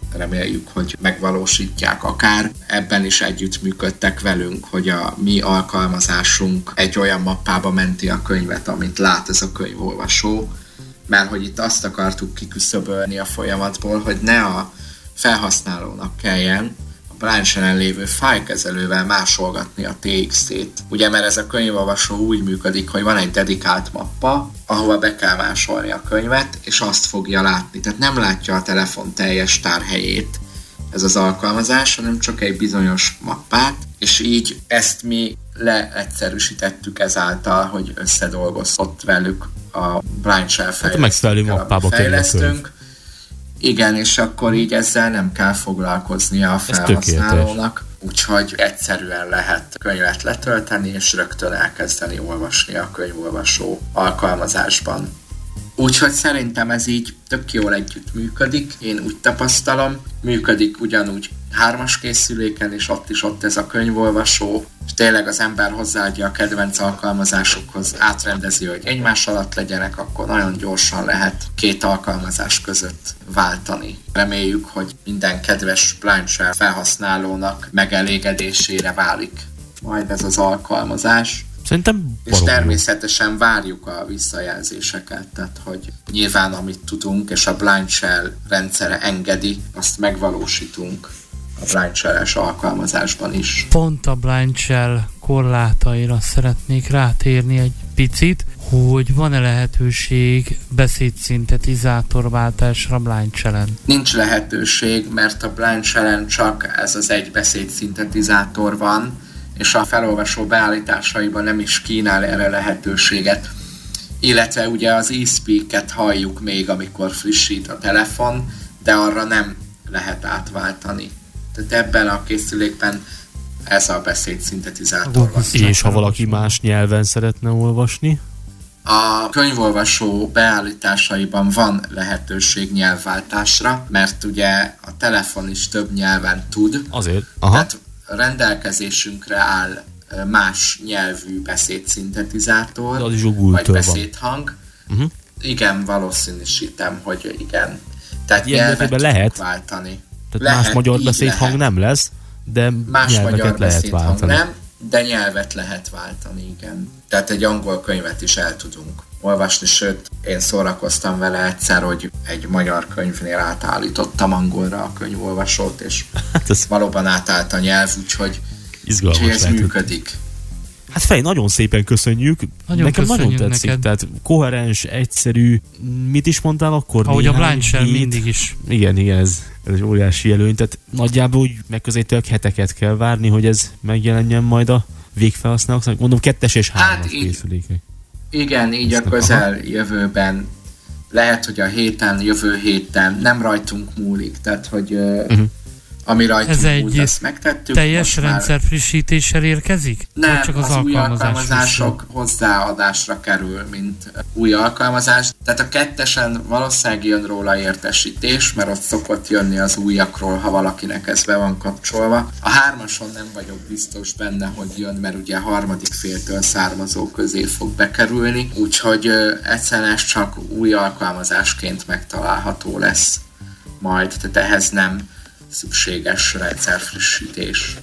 reméljük, hogy megvalósítják akár. Ebben is együttműködtek velünk, hogy a mi alkalmazásunk egy olyan mappába menti a könyvet, amit lát ez a könyvolvasó, mert hogy itt azt akartuk kiküszöbölni a folyamatból, hogy ne a felhasználónak kelljen a Blind lévő fájlkezelővel másolgatni a té iksz té-t. Ugye, mert ez a könyvolvasó úgy működik, hogy van egy dedikált mappa, ahova be kell másolni a könyvet, és azt fogja látni. Tehát nem látja a telefon teljes tárhelyét ez az alkalmazás, hanem csak egy bizonyos mappát, és így ezt mi leegyszerűsítettük ezáltal, hogy összedolgozott velük a Blind Shell fejlesztőkkel, amit fejlesztünk. Igen, és akkor így ezzel nem kell foglalkoznia a felhasználónak, úgyhogy egyszerűen lehet könyvet letölteni, és rögtön elkezdeni olvasni a könyvolvasó alkalmazásban. Úgyhogy szerintem ez így tök jól együtt működik, én úgy tapasztalom, működik ugyanúgy hármas készüléken, és ott is ott ez a könyvolvasó, és tényleg az ember hozzáadja a kedvenc alkalmazásokhoz, átrendezi, hogy egymás alatt legyenek, akkor nagyon gyorsan lehet két alkalmazás között váltani. Reméljük, hogy minden kedves Blind Shell felhasználónak megelégedésére válik majd ez az alkalmazás. Szerintem és természetesen várjuk a visszajelzéseket, tehát hogy nyilván amit tudunk, és a Blind Shell rendszere engedi, azt megvalósítunk a Blind Shell-es alkalmazásban is. Pont a Blind Shell korlátaira szeretnék rátérni egy picit, hogy van-e lehetőség beszédszintetizátorváltásra Blind Shell-en? Nincs lehetőség, mert a Blind Shell-en csak ez az egy beszédszintetizátor van, és a felolvasó beállításaiban nem is kínál erre lehetőséget. Illetve ugye az eSpeak-et halljuk még, amikor frissít a telefon, de arra nem lehet átváltani. Tehát ebben a készülékben ez a beszédszintetizátor van. És ha valaki más nyelven szeretne olvasni? A könyvolvasó beállításaiban van lehetőség nyelvváltásra, mert ugye a telefon is több nyelven tud. Azért. Aha. Tehát rendelkezésünkre áll más nyelvű beszédszintetizátor, vagy beszédhang. Uh-huh. Igen, valószínűsítem, hogy igen. Tehát ilyen nyelvet lehet váltani. Tehát lehet, más magyar beszédhang lehet. Nem lesz, de más nyelveket magyar lehet váltani. Nem, de nyelvet lehet váltani, igen. Tehát egy angol könyvet is el tudunk olvasni, sőt, én szórakoztam vele egyszer, hogy egy magyar könyvnél átállítottam angolra a könyvolvasót, és hát ez valóban átállt a nyelv, úgyhogy, úgyhogy ez lehet, működik. Hát Fej, nagyon szépen köszönjük. Nagyon Nekem köszönjük nagyon tetszik. Neked. Tehát koherens, egyszerű. Mit is mondtál akkor? Ahogy a Blind Shell mindig is. Igen, igen, ez, ez egy óriási előny. Tehát nagyjából úgy megközelítőleg heteket kell várni, hogy ez megjelenjen majd a végfelhasználóknak. Mondom, kettes és hármas hát készülékek. Igen, így a közeljövőben. Lehet, hogy a héten, jövő héten nem rajtunk múlik. Tehát, hogy uh-huh. ami rajtunk ez múlt, azt megtettük. Teljes rendszer frissítéssel érkezik? Nem, csak az, az új alkalmazások hozzáadásra kerül, mint új alkalmazás. Tehát a kettesen valószínűleg jön róla értesítés, mert ott szokott jönni az újakról, ha valakinek ez be van kapcsolva. A hármason nem vagyok biztos benne, hogy jön, mert ugye a harmadik féltől származó közé fog bekerülni, úgyhogy egyszerűen ez csak új alkalmazásként megtalálható lesz majd, tehát ehhez nem szükséges rendszerfrissítés.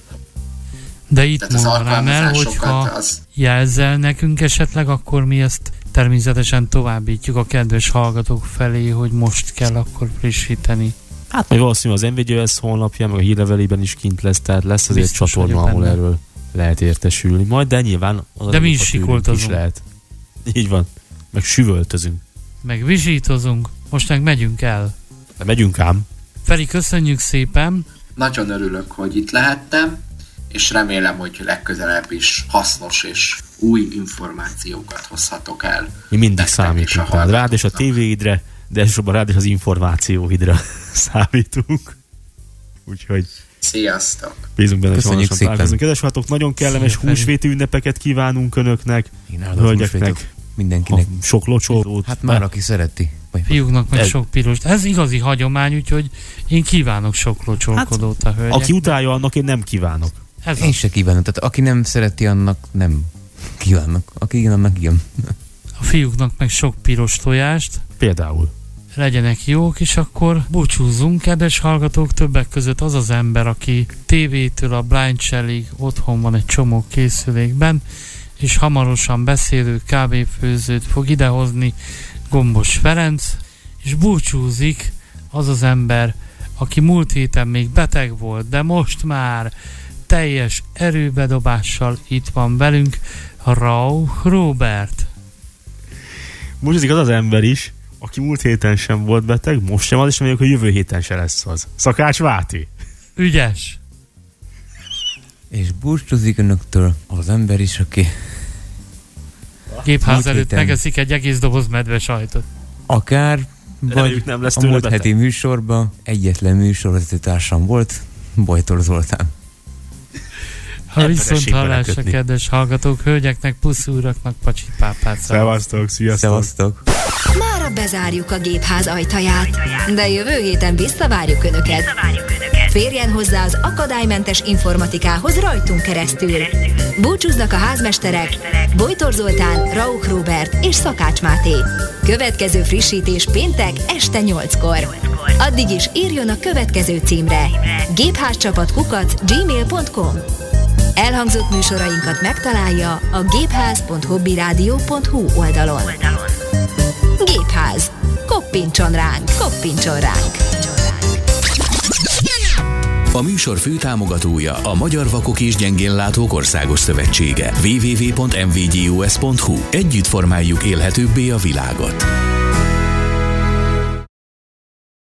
De itt mondanám el, hogyha az... jelzel nekünk esetleg, akkor mi ezt természetesen továbbítjuk a kedves hallgatók felé, hogy most kell akkor frissíteni. Hát majd valószínűleg az NVIDIA honlapja, meg a hírlevelében is kint lesz, tehát lesz azért biztos csatorna, ahol benne. Erről lehet értesülni. Majd, de nyilván az de mi is sikoltozunk. Is lehet. Így van. Meg süvöltözünk. Meg visítozunk. Most meg megyünk el. De megyünk ám. Feri, köszönjük szépen! Nagyon örülök, hogy itt lehettem, és remélem, hogy legközelebb is hasznos és új információkat hozhatok el. Mi mindig számítunk rád, rád és a tévéidre, de elsősorban rád és az információidra számítunk. Úgyhogy... Sziasztok! Bízunk benne, hogy hamarosan találkozunk. Kedves hallgatók, nagyon kellemes húsvéti ünnepeket kívánunk önöknek, hölgyeknek, mindenkinek. Sok locsolót. Hát már aki szereti. Fiúknak meg ez... sok pirost. Ez igazi hagyomány, úgyhogy én kívánok sok locsolkodót hát, a hölgyeknek. Aki utálja, annak én nem kívánok. Ez én a... se kívánok. Tehát aki nem szereti, annak nem kívánok. Aki igen, annak igen. A fiúknak meg sok piros tojást. Például. legyenek jók, és akkor búcsúzzunk, kedves hallgatók, többek között az az ember, aki tévétől a Blind Shell-ig otthon van egy csomó készülékben, és hamarosan beszélő kávéfőzőt fog idehozni, Gombos Ferenc, és búcsúzik az az ember, aki múlt héten még beteg volt, de most már teljes erőbedobással itt van velünk, Rauch Róbert. Búcsúzik az az ember is, aki múlt héten sem volt beteg, most sem az, és mondjuk, hogy jövő héten se lesz az. Szakács Máté. Ügyes. És búcsúzik önöktől az ember is, aki gépház előtt héten megeszik egy egész doboz medve sajtot. Akár, vagy nem lesz a múlt beteg. heti műsorban egyetlen műsorvezetőtársam volt, Bojtor Zoltán. Ha viszont Emberességbe hallásra, lekötni. kedves hallgatók, hölgyeknek, puszúraknak, pacsipápát. Szevasztok, sziasztok. Szevasztok. Mára bezárjuk a gépház ajtaját, de jövő héten visszavárjuk Önöket. Férjen hozzá az akadálymentes informatikához rajtunk keresztül. Búcsúznak a házmesterek, Bojtor Zoltán, Rauch Róbert és Szakács Máté. Következő frissítés péntek este nyolckor. Addig is írjon a következő címre: gépházcsapat kukac gmail pont com. Elhangzott műsorainkat megtalálja a gépház pont hobbyradio pont hu oldalon. Gépház. Koppintson ránk, koppintson ránk. A műsor főtámogatója a Magyar Vakok és Gyengénlátók Országos Szövetsége. double-u double-u double-u pont em vé gé o es pont hu. Együtt formáljuk élhetőbbé a világot.